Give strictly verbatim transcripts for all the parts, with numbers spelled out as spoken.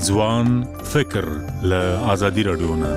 ځوان فکر له ازادي رادیو نه.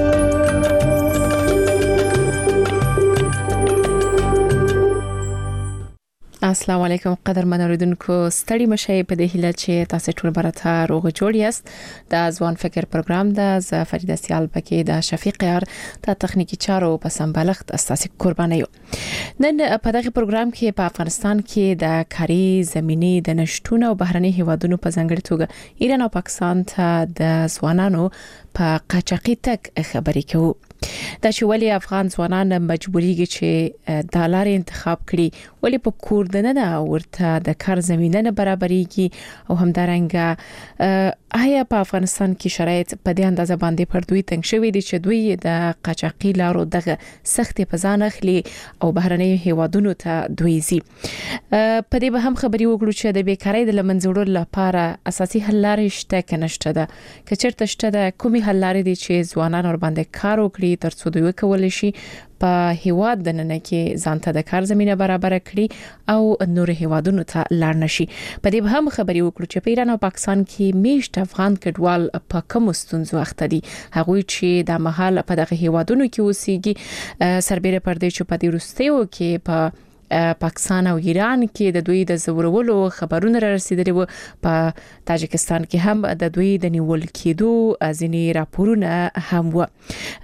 السلام علیکم قدرمن اوریدونکو، ستړي مشه په دې هیله چې تاسو ټول برته روغ جوړ یاست. د ځوان فکر پروګرام د ز فریده سیال پکې د شفیق یار د تخنیکی چارو په سمبالښت اساسي قرباني یو. نن په دغه پروګرام کې په افغانستان کې د کاري زميني د نشټون او بهرني هیوادونو په ځنګړي توګه ایران او پاکستان ته د ځوانانو په قاچاقي تک خبرې کوي. دا چې ولی افغان ځوانان مجبوريږي چې د لارې انتخاب کړي، ولی په کور دنه نه ورته د کار زمينه نه برابرېږي او همدارنګه آیا په افغانستان کې شرایط په دې اندازه باندې پر دوی تنګ شوي دي چې دوی د قاچاقي لارو دغه سخت په ځان اخلي او بهرني هیوادونو ته دوی زی. په دې به هم خبري وکړو چې د بیکارۍ د لمنځوړو لپاره اساسي حل لارې شته که نشته ده، که چیرته شته ده کومي حل لارې دي چې ځوانان ور باندې کار وکړي ترڅو دوی وکولای شي په هیواد د نن کې ځانته د کار زمينه برابر کړي او نور هیوادونو ته لاړ نشي. په دې به هم خبري وکړو چې په ایران او پاکستان کې میشت افغان کډوال په کوم ستونزو اخته دي، هغوی چې د محل په دغه هیوادونو کې اوسېږي. سربېره پر دې چې په دې وروستیو کې په پاکستان او ایران کې د دوی د زورولو خبرونه را رسیدلي وو، په تاجکستان کې هم د دوی د نیول کېدو ځینې راپورونه هم وو.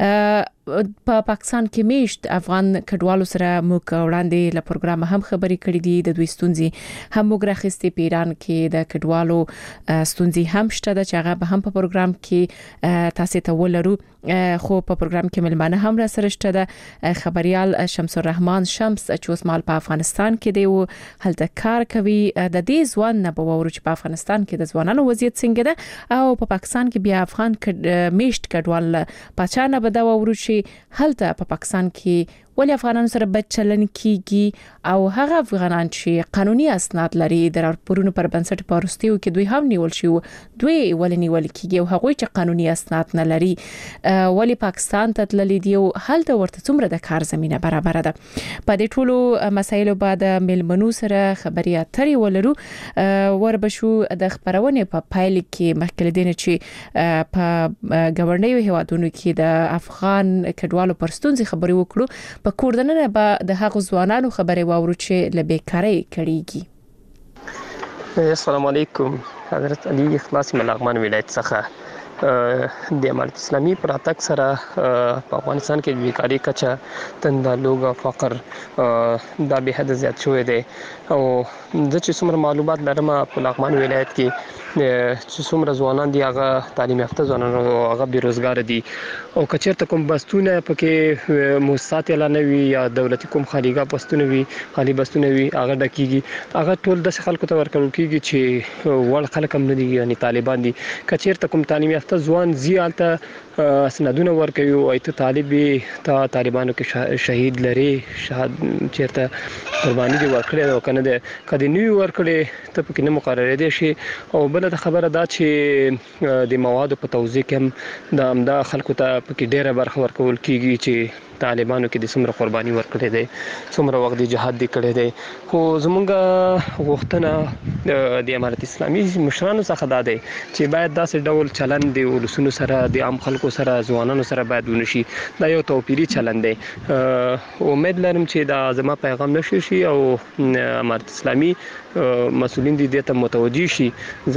په پاکستان کې میشت افغان کډوالو سره موږ وړاندې له پروګرام هم خبرې کړې دي، د دوی ستونزې هم موږ راخستې. په ایران کې د کډوالو ستونزې هم شته چې هغه به هم په پروګرام کې تاسو ته ولرو، خو په پروګرام کې ملمانه هم را سره شته. د خبريال شمس الرحمن شمس چې اوس مال په افغانستان کې دی او هلته کار کوي. د دې ځوان نه به ورو چې په افغانستان کې د ځوانانو وضعیت څنګه ده او په پاکستان کې بیا افغان میشت کډوال پاچانه به دا ورو چې هلته په پاکستان کې ولی افغانانو سره بد چلن کیږي او هغه افغانان چې قانوني اسناد لري د راپورونو پر بنسټ پارستیو کې دوی هم نیول شي، دوی ولی نیول کیږي او هغه چې قانوني اسناد نه لري ولی پاکستان ته تللی دی او هلته ورته څومره د کار زمينه برابر ده. په دې ټولو مسایلو بعد ملمنو سره خبري اترې ولرو. وربشو د خبرونه په پایل کې مخکې دینه چې په گورنیو هیوادونو کې د افغان کډوالو پر ستونزې خبري وکړو. په کوردنه به د هغو ځوانانو خبرې واورو چې له بیکارۍ کړيږي. السلام علیکم، حضرت علي اخلاص ملغمن ولایت څخه د امارت اسلامي پر اتک سره په افغانستان کې بیکاری کچه تندلوګ او فقر دا به حد زیات شوی دی او د چې څومره معلومات لرم په لغمان ولایت کې چې څومره ځوانان دي هغه تعلیم یافته ځوانان او هغه بیروزګار دي او کچرته کوم بستونه پکې مؤسسات اعلان وي یا دولتي کوم خالیګه بستونه وي خالی بستونه وي هغه ډکیږي، هغه ټول د خلکو ته ورکول کیږي چې ول خلک هم نه دي یعنی طالبان دي. کچرته کوم تعلیم یافته ځوان زیالته سندونه ورکوي او ایت طالبي ته طالبانو کې شهید لري شهادت چیرته قرباني دي ورکړي او کنه د کدي نیو ورکړي ته پکې نه مقرره دي شي. او بل د خبره دا چې د موادو په توزیع کې د امدا خلکو ته پکې ډیره برخه ورکول کیږي چې طالبانو کې د څومره قرباني ورکړي دي، څومره وخت د جهاد دی کړي دي. خو زمونږ غوښتنه د امارت اسلامي مشرانو څخه دا دی چې باید داسې ډول چلن دی ولسونو سره د عام خلکو سره ځوانانو سره باید ونشي. دا یو توپیری چلن دی. امید لرم چې دا زما پیغام نشي شي او امارت اسلامي مسؤلین دي دې ته متوجي شي.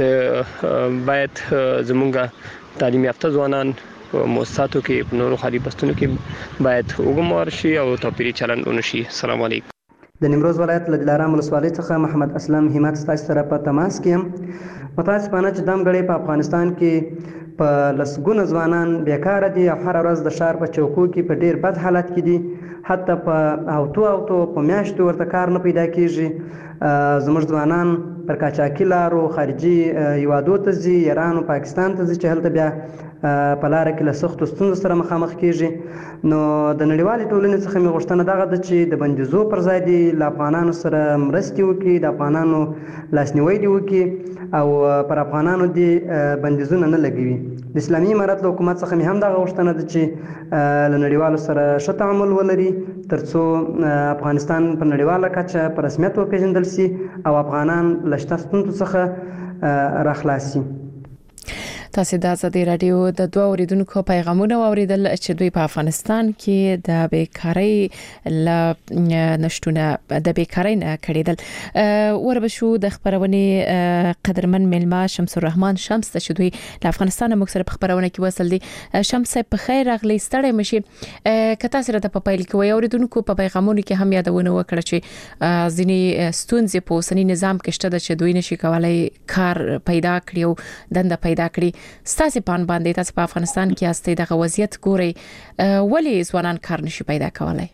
باید زمونږ تعلیم یافته ځوانان مؤسساتو کې په نورو خالي بستونو کې باید وګمور شي او توپیری چلن ونشي. السلام علیکم. د نیمروز ولایت له دلارام ولسوالۍ څخه محمد اسلم همت ستاسو سره په تماس کې یم. متاسفانه چې دم غړي په افغانستان کې په لسګونه ځوانان بیکاره دي او هر ورځ د ښار په چوکو کې په ډیر بد حالت کې دي، حتی په اوتو اوتو په میاشتو ورته کار نه پیدا کیږي. زموږ ځوانان پر قاچاقي لارو خارجي هیوادو ته ځي، ایران او پاکستان ته ځي چې هلته بیا په لاره کې له سختو ستونزو سره مخامخ کیږي. نو د نړیوالې ټولنې څخه مې غوښتنه دغه ده چې د بندیزو پر ځای دي له افغانانو سره مرستې وکړي، د افغانانو لاسنیوی دې وکړي او پر افغانانو دې بندیزونه نه لګوي. د اسلامي امارت له حکومت څخه مې هم دغه غوښتنه ده چې له نړیوالو سره ښه تعامل ولري ترڅو افغانستان په نړیواله کچه په رسمیت وپېژندل شي او افغانان له شته ستونزو څخه راخلاص شي. تاسو د ازادي رادیو د دوه اوریدونکو پیغامونه اوریدل چې دوی په افغانستان کې د بیکاری ل نشټونه د بیکاری نه کړیدل وربشو د خبرونه قدرمن ملما شمس الرحمن شمس چې دوی د افغانستان مکسر په خبرونه کې وصل دي شمس په خیر اغلی ستړی مشي کته سره د پایل کې وي اوریدونکو په پیغامونو کې هم یادونه وکړه چې ځینی ستونزې په اوسنی نظام کې شته چې دوی نشي کولای کار پیدا کړي او دنده پیدا کړي ستاسو پان باندې تاسو په افغانستان کې استې د وضعیت ګوري ولی ځوانان کار نشي پیدا کولای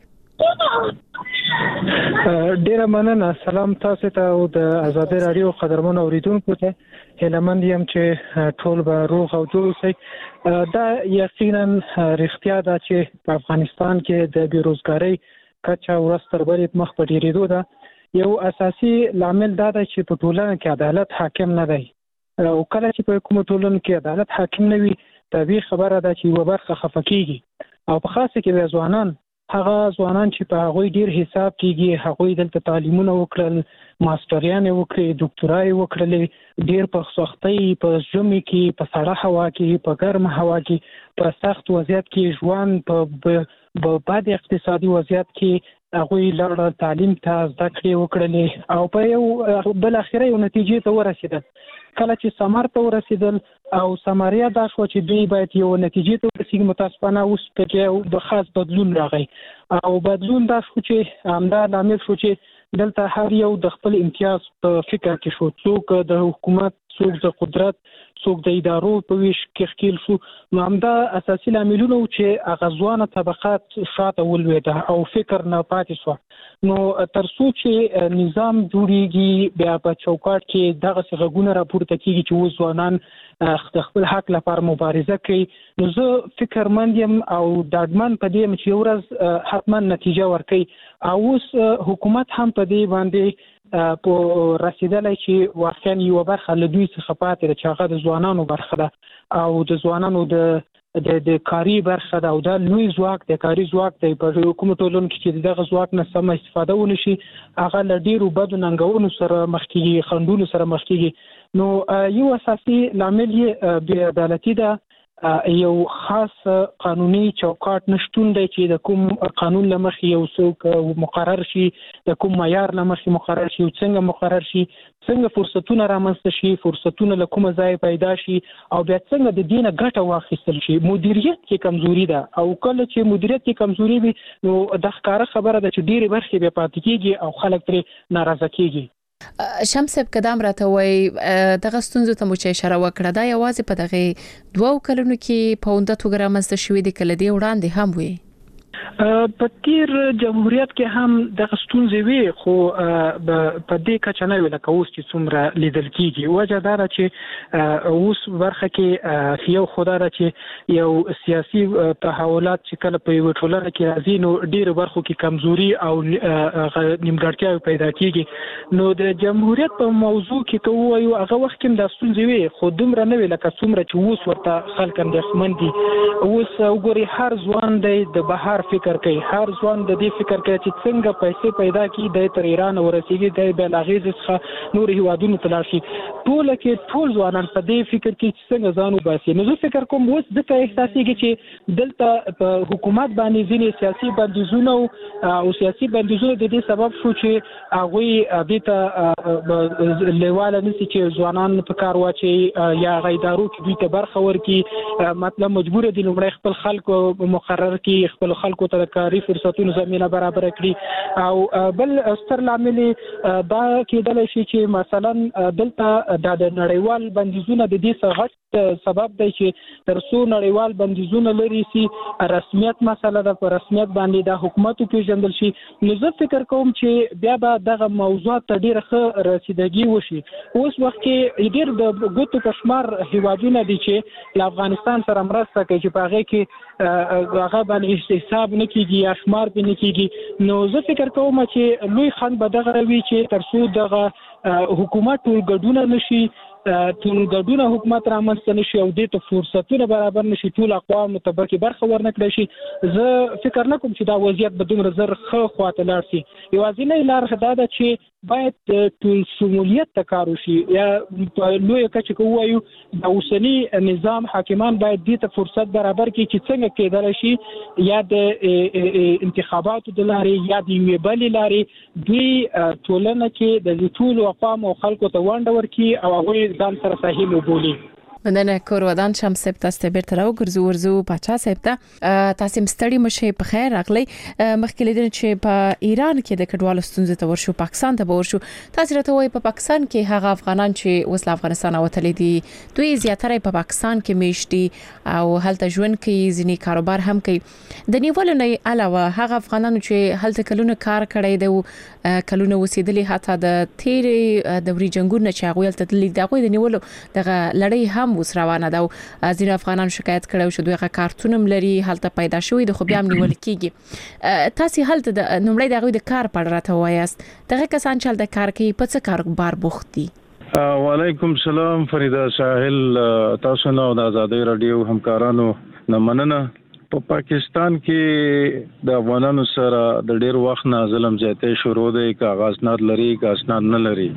ډیره مننه سلام تاسو ته او د ازادي رادیو قدرمن اوریدونکو ته هلمند یم چې ټول به روغ او جوړ شي دا یقینا رښتیا ده چې په افغانستان کې د بیروزګاری کچا ورستر بلې مخ په ډیریدو ده یو اساسي لامل دا ده چې په ټولنه کې عدالت حاکم نه دی او کله چې په کوم ټولنه کې عدالت حاکم نه وي طبيعي خبره ده چې یو برخه خفقيږي او په خاصه کې د ځوانان هغه ځوانان چې په هغه ډیر حساب کېږي هغه دلته تعلیمونه وکړل ماستریان وکړي ډاکټرای وکړل ډیر په سختۍ په ژمي کې په سړه هوا کې په ګرم هوا کې په سخت وضعیت کې ژوند په په بد اقتصادي وضعیت کې هغه لړ تعلیم ته زده کړې وکړلې او په یو بل اخیری نتیجې ته ورسېدل کله چې سمار ته ورسېدل او سماریا دا شو چې دوی باید یو نتیجې ته ورسېږي متاسفانه اوس پکې د خاص بدلون راغی او بدلون دا شو چې همدا لامل شو چې دلته هر یو د خپل امتیاز په فکر کې شو څوک د حکومت څوک د قدرت څوک د ادارو په ویش کې خکیل شو نو همدا اساسي لاملونه چې اغزوانه طبقات شاته ولويده او فکر نه پاتې شو نو ترڅو چې نظام جوړیږي بیا په چوکاټ کې دغه څنګه راپورته کیږي چې وځوانان د خپل حق لپاره مبارزه کوي نو زه فکر مند یم او دادمن په دې چې ورځ حتما نتیجه ورکړي او اوس حکومت هم په دې باندې په رسیدلای چې واقعا یو برخه له دوی څخه پاتې چې هغه د ځوانانو برخه ده او د ځوانانو د د د کاری برخه ده او د لوی ځواک د کاری ځواک د په حکومت ټولن کې چې دغه ځواک نه سم استفاده ونشي هغه ل ډیرو بدو ننګونو سره مخ کیږي خندونو سره مخ کیږي نو یو اساسي لامل یې بې عدالتي ده یو خاص قانوني چوکاټ نشټون دی چې د کوم قانون لمخې یو څوک مقرر شي د کوم معیار لمخې مقرر شي څنګه مقرر شي څنګه فرصتونه رامنځته شي فرصتونه له کومه ځای پیدا شي او بیا څنګه د دینه ګټه واخیستل شي مدیریت کې کمزوري ده او کله چې مدیریت کې کمزوري وي نو د ښکارا خبره ده چې ډېری برخې به پاتې کیږي او خلک ترې ناراضه کیږي شمس قدم راته وای دغه ستونزو ته مو چې اشاره وکړه دا یوازې په دغه دوه کلونو کې په اونده توګه رامنځته شوې دي کله دی وړاندې هم وي په تیر جمهوریت کې هم د ستونزې وی خو په دې کچه نه ویل کوي چې څومره لیدل کیږي وجه دا چې اوس برخه کې یو خدای چې یو سیاسي تحولات چې کله په یو ټولنه کې راځي نو ډیر برخو کې کمزوري او نیمګړتیا پیدا کیږي نو د جمهوریت په موضوع کې ته وایو هغه وخت کې د ستونزې وی خو دومره نه ویل که څومره چې اوس ورته خلک اندېښمن دي اوس وګوري هر ځوان د بهر فکر کوي هر ځوان د دې فکر کوي چې څنګه پیسې پیدا کړي د تر ایران ورسیږي د بلاغیز څخه نور هیوادونو ته لاړ شي ټول کې ټول ځوانان په دې فکر کې چې څنګه ځان وباسي نو زه فکر کوم اوس د احساسيږي چې دلته په حکومت باندې ځینې سیاسي بندیزونه او سیاسي بندیزونه د دې سبب شو چې هغه د ته لیواله نشي چې ځوانان په کار واچي یا غیدارو کې دوی ته برخه ورکړي مطلب مجبور دي لومړی خپل خلکو مقرر کړي خپل خلکو ته کاری فرصتونو زمينه برابر کړي او بل ستر لامل دا کېدل شي چې مثلا دلته د نړیوال بندیزونه د دې څخه سبب دی چې ترڅو نړیوال بندیزونه لري سي رسمیت مسله د رسمیت باندې د حکومت پیژندل شي نو زه فکر کوم چې بیا به دغه موضوعات ته ډیره ښه رسیدګي وشي اوس وخت کې ډیر د ګوتو کشمار هیوادونه دي چې له افغانستان سره مرسته کوي چې په هغه کې هغه باندې حساب نه کیږي یا شمار به نه کیږي. نو زه فکر کوم چې لوی خان به دغه وی چې ترڅو دغه حکومت ټول ګډونه نشي ټول ګډونه حکومت رامنځته نشي او د ته فرصتونه برابر نشي ټول اقوام متبقي برخه ورنکړي شي زه فکر نه کوم چې دا وضعیت به دومره زر خو خواته لاړ شي. یوازینی لار دا ده چې باید ټول شمولیت ته کار وشي یا په لوی کچه کې وایو د اوسنی نظام حاکمان باید دې ته فرصت برابر کړي چې څنګه کېدل شي یا د انتخاباتو د لارې یا د یوې بلې لارې دوی ټولنه کې د ټول اقوام او خلکو ته ونډه ورکړي او هغوی ځان سره صحیح وبولي. مننه کورودان شم سپ تاسو بیرته راو ګرځو ورزو پاچا سپ ته تاسو مستړی مشه په خیر راغلی. مخکې لیدل چې په ایران کې د کډوالو ستونزې ته ورشو پاکستان ته ورشو تاسو راته وایي په پاکستان کې هغه افغانان چې اوس له افغانستان وتلي دي دوی زیاتره په پاکستان کې میشتي او هلته ژوند کوي ځینی کاروبار هم کوي. د نیولو نه علاوه هغه افغانانو چې هلته کلونه کار کړی دی کلونه وسیدلي حتی د تیرې دوري جنگونو چې هغه هلته تللي دغه د نیولو دغه لړۍ هم اوس روانه ده. ځینې افغانان شکایت کړي چې دوی غا کارتونم لري هلته پیدا شوی د خو بیا هم نیول کیږي. تاسو هلته د نومړی دغه د کار په اړه راته وایاست دغه کسان چې د کار کوي په څه کاروبار بوخت دي؟ وعلیکم سلام فریدا ساحل تاسو نو د آزادۍ رادیو همکارانو نه مننه. په پاکستان کې د افغانانو سره د ډیر وخت نه ظلم زیاتې شروع دی کاغذ نه لري کاغذ نه لري.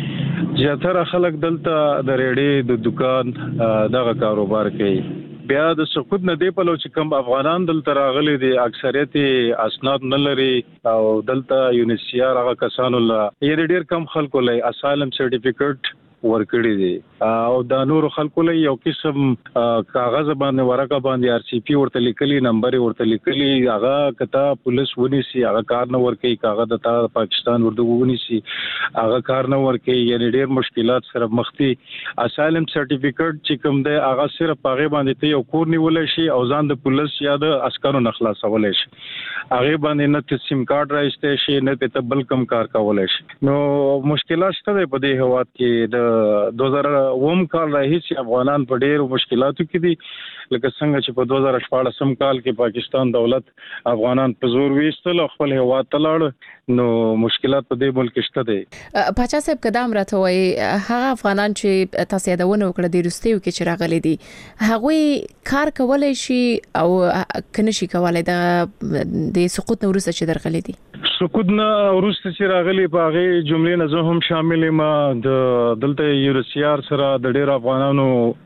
زیاتره خلک دلته د ریډي د دکان دغه کاروبار کوي. بیا د سقوط نه دی په لو چې کوم افغانان دلته راغلي دي اکثریت اسناد نه لري او دلته یونیسیار هغه کسانو لا یې ډیر کم خلکو لای اسایلم سرټیفیکټ ورکړي دي او د نور خلکو له یو قسم کاغذ باندې ورقه باندې آر سی پی ورته لیکلي نمبر ورته لیکلي هغه کته پولیس ونیسي هغه کار نه ورکي کاغذ د پاکستان ورته ونیسي هغه کار نه ورکي یعنی ډېر مشکلات سره مخ دي. اسایلم سرټیفیکټ چې کوم دی هغه صرف هغه باندې ته یو کور نیول شي او ځان د پولیس یا د عسکرو نه خلاصول شي هغه باندې نه سیم کارت راځي شي نه ته بل کم کار کول شي. نو مشکلات شته په دې هواد کې د دو هزار اووم کال راهیسې افغانان په ډېرو مشکلاتو کې دي لکه څنګه چې په دوه زره شپاړسم کال کې پاکستان دولت افغانان په زور ویستل او خپل هیواد ته لاړ نو مشکلات په دې ملک شته دي. پاچا صاحب قدم راته وایي هغه افغانان چې تاسو یادونه وکړه د روسیو کې چې راغلي دي هغه کار کولای شي او کنه شي کولای د سقوط نو وروسته چې درغلي دي سقوط نه وروسته چې راغلي په هغه جملې نه زه هم شامل ما د دلته یورسیار سره د ډېر افغانانو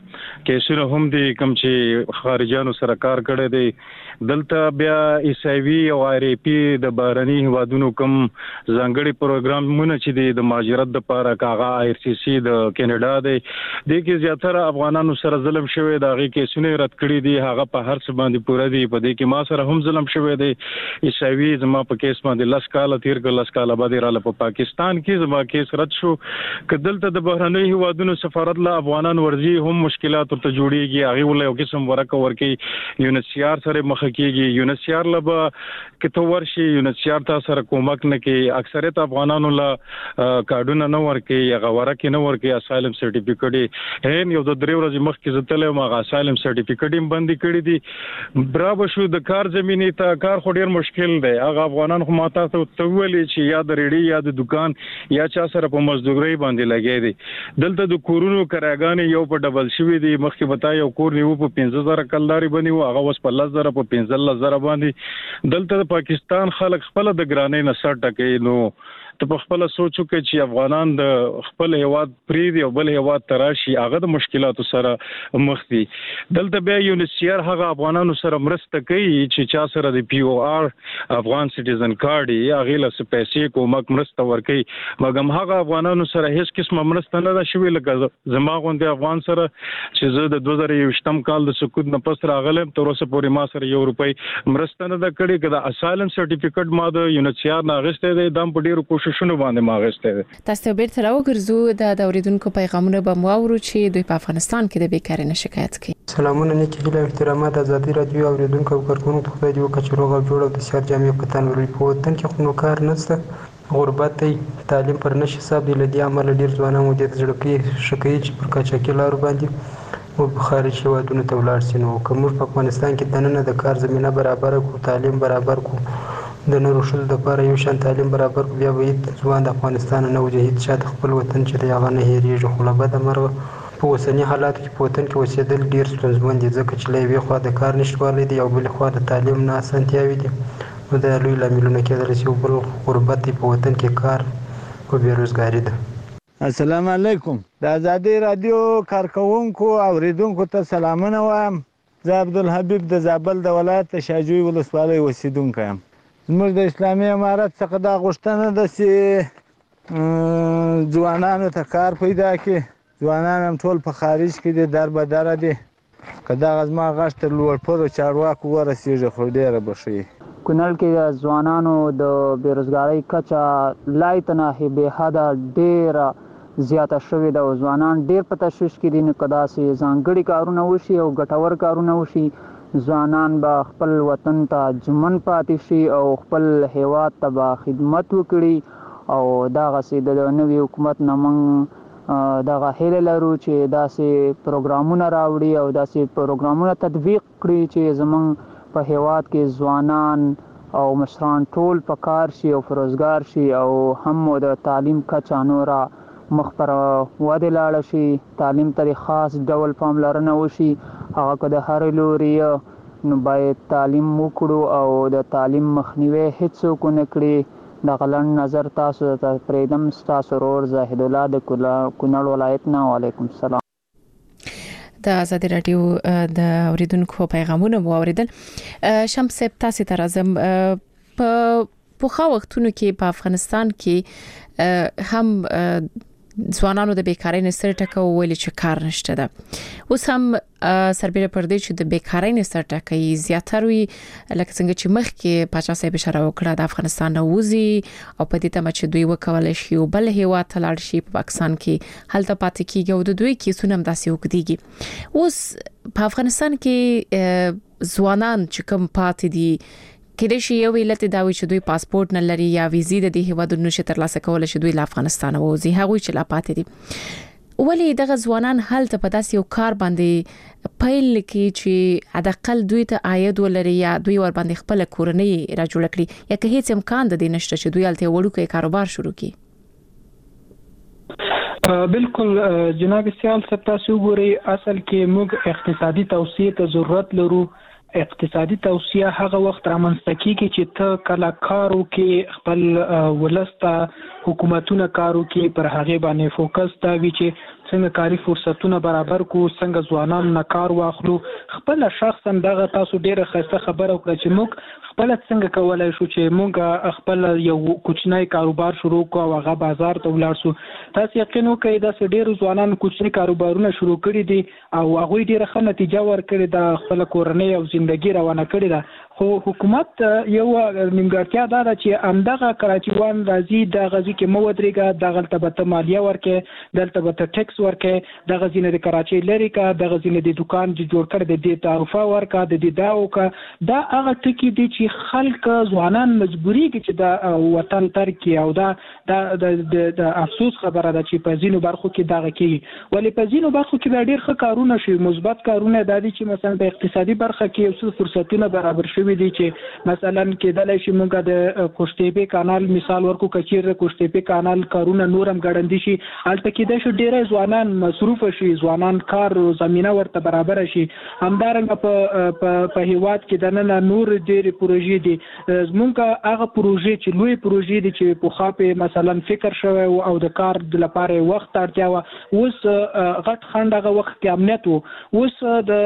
کیسونه هم دي کوم چې خارجانو سره کار کړی دی دلته بیا ایسایوي او آر ای پی د بهرني هوادونو کوم ځانګړي پروګرامونه چې دي د مهاجرت لپاره کاغه آر سی سی د کینیډا دی د کې زیاتره افغانانو سره ظلم شوی دا غي کیسونه رد کړی دي هغه په هر څه باندې پوره دي په دې کې ما سره هم ظلم شوی دی ایسایوي زما په کیس باندې لاس کال تیر کړ لاس کال باندې را په پاکستان کې زما کیس رد شو کدلته د بهرني هوادونو سفارت له افغانان ورزي هم مشکلات ته جوړیږي هغه ول یو قسم ورکه ورکی یونیسیار سره مخ کیږي یونیسیار لبا کته ورشي یونیسیار تاسو سره کومک نه کوي اکثریت افغانانو لا کارډونه نه ورکی هغه ورکه نه ورکی اسایلم سرټیفیکټ هین یو د درې ورځې مخ کې زتل ما اسایلم سرټیفیکټ هم باندې کړی دي برابر شو د کار زميني ته کار خو ډیر مشکل دی هغه افغانان خو ماته ته ویلي چې یا د ریډي یا د دکان یا چا سره په مزدوري باندې لګي دي دلته د کورونو کراګانې یو په ډبل شوی دی مخکې بتا یو کور نیو په پنځه زره کلداري باندې و هغه وس په لس زره په پنځه زره باندې دلته د پاکستان خلک خپل د ګرانې نه سر ټکې نو ته په خپل سوچو کې چې افغانان د خپل هیواد پریدي او بل هیواد تراشي هغه د مشکلاتو سره مخ دي دلته بیا یونیسیار هغه افغانانو سره مرسته کوي چې چا سره د پی او آر افغان سټیزن کارت یې هغه له پیسې کومک مرسته ورکي مګم هغه افغانانو سره هیڅ قسمه مرسته نه ده شوې لکه زما غونډه افغان سره چې زه د دوه زره یوویشتم کال د سقوط نه پس راغلم تر اوسه پورې ما سره یو روپۍ مرسته نه ده کړې کله اسایلم سرټیفیکټ ما د یونیسیار نه غوښته دی دم په ډیرو کوششونو باندې ما غوښته تاسو بیرته راوګرځو د اوریدونکو پیغامونه به مو اورو چې دوی په افغانستان کې د بیکاری نه شکایت کوي. سلامونه نیکی هیله احترامات آزادي رادیو اوریدونکو او کارکونکو خدای دې وکړي چې روغ او جوړ او د سیار جامع پتان ورې په وطن کې خو نو کار نشته غربت دی تعلیم پر نشي حساب دی لدی عمل ډیر ځوانان مو د ځړکې شکایت چې پر کاچاکي لار باندې او په خارج هېوادونو ته ولاړ شي. نو که موږ په افغانستان کې دننه د کار زمینه برابره کړو، تعلیم برابر کړو، د نورو ښځو لپاره یو شان تعلیم برابر کړو، بیا به هېڅ ځوان د افغانستان نه وځي، هېڅ چا د خپل وطن چې دی هغه نه هېرېږي. خو له بده مرغه په اوسني حالاتو کې په وطن کې اوسېدل ډېر ستونزمن دي، ځکه چې له یوې خوا د کار نشتوالی دی او بلې خوا د تعلیم نه اسانتیاوې دي. نو دا لوی لاملونه کېدلی شي. بل غربت دی په وطن کې، کار او بېروزګاري ده. السلام علیکم. د ازادي رادیو کارکوونکو او اوریدونکو ته سلامونه وایم. زه عبدالحبیب د زابل د ولایت د شاجوی ولسوالۍ اوسېدونکی یم. زموږ د اسلامي امارت څخه دا غوښتنه ده چې ځوانانو ته کار پیدا کړي. ځوانان هم ټول په خارج کې دي، در به دره دي. که دغه زما غږ تر لوړپوړو چارواکو ورسېږي خو ډېره به ښه وي. کونړ کې د ځوانانو د بېروزګارۍ کچه لای تناهي بې حده ډېره زیاته شوې ده او ځوانان ډېر په تشویش کې دي. نو که داسې ځانګړي کارونه وشي او ګټور کارونه وشي، ځوانان به خپل وطن ته ژمن پاتې شي او خپل هیواد ته به خدمت وکړي. او دغسې د نوي حکومت نه موږ دغه هیله لرو چې داسې پروګرامونه راوړي او داسې پروګرامونه تطبیق کړي چې زموږ په هیواد کې ځوانان او مشران ټول په کار شي او روزګار شي او هم د تعلیم کچه نوره مخ پر ودې لاړه شي. تعلیم ته خاص ډول پاملرنه وشي. هغه که د هرې لوري نو باید تعلیم وکړو او د تعلیم مخنیوی هېڅوک ونه کړي. دغه لنډ نظر تاسو ته پرېږدم. ستاسو ورور زاهد الله د کونړ ولایت نه. وعلیکم السلام. د ازادي رادیو د اوریدونکو پیغامونه مو اوریدل. شمس صاحب تاسو ته راځم. په پوخا وختونو کې په افغانستان کې هم ځوانانو د بیکارۍ نسر ټکو ویل چې کار نشته ده. اوس هم سربېره پر دې چې د بیکارۍ نسر ټکي زیاتره وي، لکه څنګه چې مخکې پاچا صاحب اشاره وکړه د افغانستان نه وځي او په دې ته چې دوی وکولای شي او بل هیواد ته لاړ شي په پاکستان کې هلته پاتې کیږي او د دوی کیسونه هم داسې وکړي. اوس په افغانستان کې ځوانان چې کوم پاتې دي، کله شي یو علت دا وي چې دوی پاسپورت نه لري یا ویزې د دې هیوادونو نشي ترلاسه کولای شي دوی له افغانستان وځي، هغه چې لا پاتې دي. ولې دغه ځوانان هلته په داسې یو کار باندې پیل کې چې حداقل دوی ته عاید ولري یا دوی ور باندې خپل کورنۍ را جوړ کړي، یا که هیڅ امکان د دې نشته چې دوی هلته وړوکی کاروبار شروع کړي؟ بالکل جناب سیال صاحب، تاسو وګورئ اصل کې موږ اقتصادي توسعه ته ضرورت لرو. اقتصادي توسعه هغه وخت رامنځته کیږي چې ته کله کار وکړې، خپل ولسته حکومتونه کار وکړي، پر هغه باندې فوکس دا وي چې څنګه کاري فرصتونه برابر کو، څنګه ځوانان نه کار واخلو. خپل شخصا دغه تاسو ډیره ښه خبره وکړه چې موږ خپل څنګه کولای شو چې موږ خپل یو کوچنی کاروبار شروع کوو او هغه بازار ته ولاړ شو. تاسو یقین وکړئ دا ډېر ځوانان کوچنی کاروبارونه شروع کړي دي او هغه ډیره ښه نتیجه ورکړي ده، خپل کورنۍ او ژوندۍ روانه کړي ده. خو حکومت یو نیمګړتیا دا ده چې همدغه کراچیوان راځي د غزي کې مو ودرېږه، دغه ته به مالیه ورکې، دلته به ټیکس ورکې، دغه ځینې د کراچۍ لري کا، دغه ځینې د دکان چې جوړ کړ د دې تعرفه ورکا، د دې داو کا. دا هغه ټکی دي چې خلک ځوانان مجبوري کې چې دا وطن ترک او دا د افسوس خبره ده چې په ځینو برخو کې دغه کېږي. ولې په ځینو برخو کې ډېر ښه کارونه شي، مثبت کارونه د دې چې مثلا په اقتصادي برخه کې اوس فرصتونه برابر شي دي چې مثلا کېدلای شي موږ د کوشتېپې کانال مثال ورکو، کچیر کوشتېپې کانال کارونه نورم ګړندې شي، البته کېدای شي ډېر ځوانان مصروف شي، ځوانان کار زمينه ورته برابر شي. همدارنګه په په هیواد کې د نن نور ډېر پروژې دي. موږ هغه پروژې چې لوی پروژې دي چې په خاطر مثلا فکر شوی او د کار د لپاره وخت اړتیا و، اوس غټ خند هغه وخت کې امنیت وو، اوس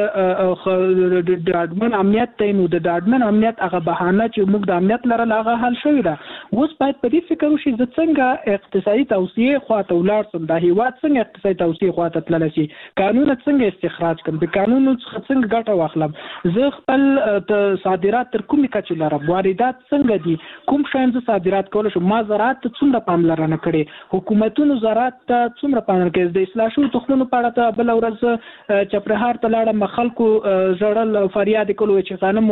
د ډاډمن امنیت ته نو د ډاډمن امنیت هغه بهانه چې موږ د امنیت لرل هغه حل شوی ده. اوس باید په دې فکر وشي چې څنګه اقتصادي توسعه خواته ولاړ سم، د هیواد څنګه اقتصادي توسعه خواته تللی شي، قانون څنګه استخراج کړم، د قانون څخه څنګه ګټه واخلم، زه خپل صادرات تر کومې کچې لرم، واردات څنګه دي، کوم شیان زه صادرات کولی شم، ما زراعت ته څومره پاملرنه کړې، حکومتونو زراعت ته څومره پاملرنه کړې. د اصلاح شویو تخمونو په اړه ته بله ورځ چپرهار ته لاړم، خلکو ژړل فریاد یې کول چې غنم مو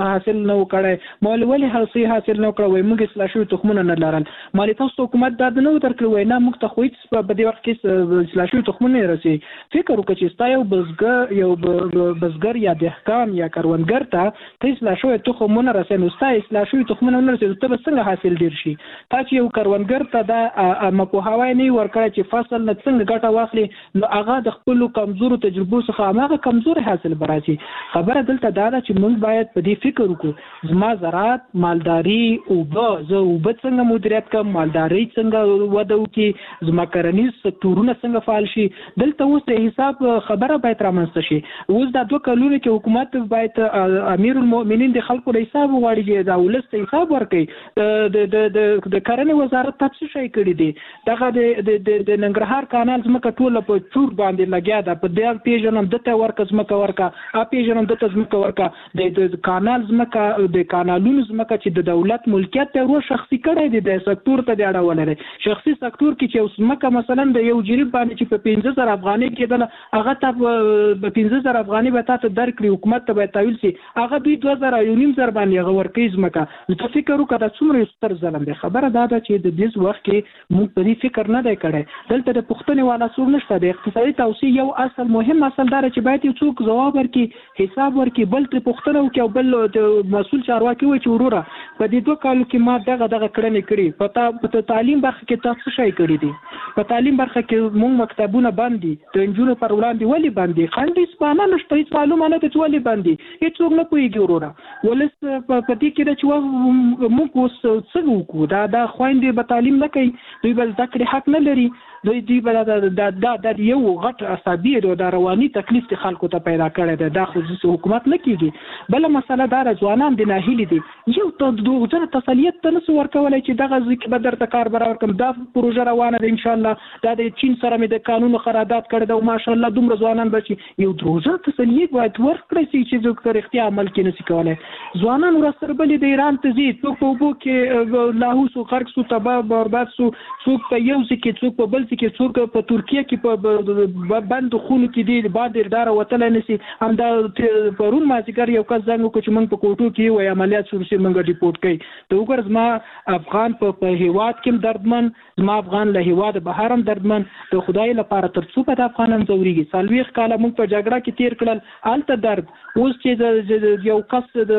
حاصل نه وکړي مال ولې حاصل حاصل نه وکړي وای موږ اصلاح شوی تخمونه نه لرل مالي تاسو حکومت دا نه درکړي وای نه موږ ته خو هیڅ په دې وخت کې اصلاح شوی تخمونه نه رسي فکر وکړئ چې ستا یو بزګر یو بزګر یا دهقان یا کروندګر ته ته اصلاح شوی تخمونه رسي نو ستا اصلاح شوی تخمونه نه رسي ته څنګه حاصل ډیر شي تا چې یو کروندګر ته دا مپوهاوی نه ورکړي چې فصل نه څنګه ګټه واخلي نو هغه د خپل کمزورو تجربو څخه هغه کمزور حاصل براشي خبره دلته دا ده چې موږ باید په دې فکر وکړو زما زراعت مالداري او به زه او به څنګه مدیریت کوم مالداري څنګه وده وکړي زما کرنیز سکتورونه څنګه فعال شي دلته اوس د حساب خبره باید رامنځته شي اوس دا دوه کلونه کې حکومت باید امیر المؤمنین د خلکو د حساب وغواړي چې دا ولس ته حساب ورکړي د د د کرنې وزارت تاسو شي کړی دی دغه د د ننګرهار کانال زمکه ټوله په چور باندې لګیا ده په دې پیژنم دته ورکه زمکه ورکه ا پیژنم دته زمکه ورکه د کانال زمکه د کانالونو زمکه چې د دولت ملکیت ته ورو شخصي کړی دی د سکتور ته دی اړه ولري شخصي سکتور کې چې زمکه مثلا د یو جریب باندې چې په پنځه زره افغانۍ کېدل هغه ته په پنځه زره افغانۍ به تاسو درکړي حکومت ته به تحویل شي هغه دوی دوه زره یو نیم زره باندې هغه ورکې زمکه نو ته فکر وکړه څومره ستر ظلم دی خبره دا ده چې د دې وخت کې موږ په دې فکر نه دی کړی دلته د پښتنې والا څوک نشته د اقتصادي توسعه یو اصل مهم اصل دا چې باید یو څوک جواب ورکړي حساب ورکړي بل تر پښتنه وکړي او بل د مسؤل چارواکي وي چې وروره په دې دوه کالو کې ما دغه دغه کړنې کړي په په تعلیم برخه کې تاسو شي کړی دي په تعلیم برخه کې موږ مکتبونه باندې د انجونو پر وړاندې ولې باندې خندې سپانه نشته هیڅ معلومه نه ده چې ولې باندې هیڅوک نه پوهېږي وروره ولس په دې کې ده چې موږ اوس څه وکړو دا دا خویندې به تعلیم نه کوي دوی به زده کړې حق نه لري دوی دوی به دا دا یو غټ عصبي او د رواني تکلیف د خلکو ته پیدا کړی دی دا خصوصي حکومت نه کیږي بل مسله دا ځوانان د ناهیلي دي یو ته دوه ځله تسلیت ته نسو ورکولای چې دغه ځکه به درته کار برابر کوم دا پروژه روانه ده ان شاء الله دا د چین سره مې د قانون قرارداد کړی دا ماشاء الله دومره ځوانان بچي یو دروځه تسلیت باید ورکړي چې څوک اختیار عمل کې نشي کولای ځوانان ورسره بل د ایران ته زی څوک په بو کې لاهوس او خرق سو تباہ برباد سو څوک په یو ځکه څوک په بل کې څوک په ترکیه کې په بند خونو کې دی بعد اداره وتل نسی هم دا پرون مازیګر یو کس څنګه کو چې موږ په کوټو کې وای عملیات شروع شي موږ ریپورت کوي ته وګور زما افغان په هیواد کې دردمن زما افغان له هیواد بهر هم دردمن ته خدای لپاره تر څو په افغانان زوريږي سالويخ کاله موږ په جګړه کې تیر کړل الته درد اوس چې یو کس د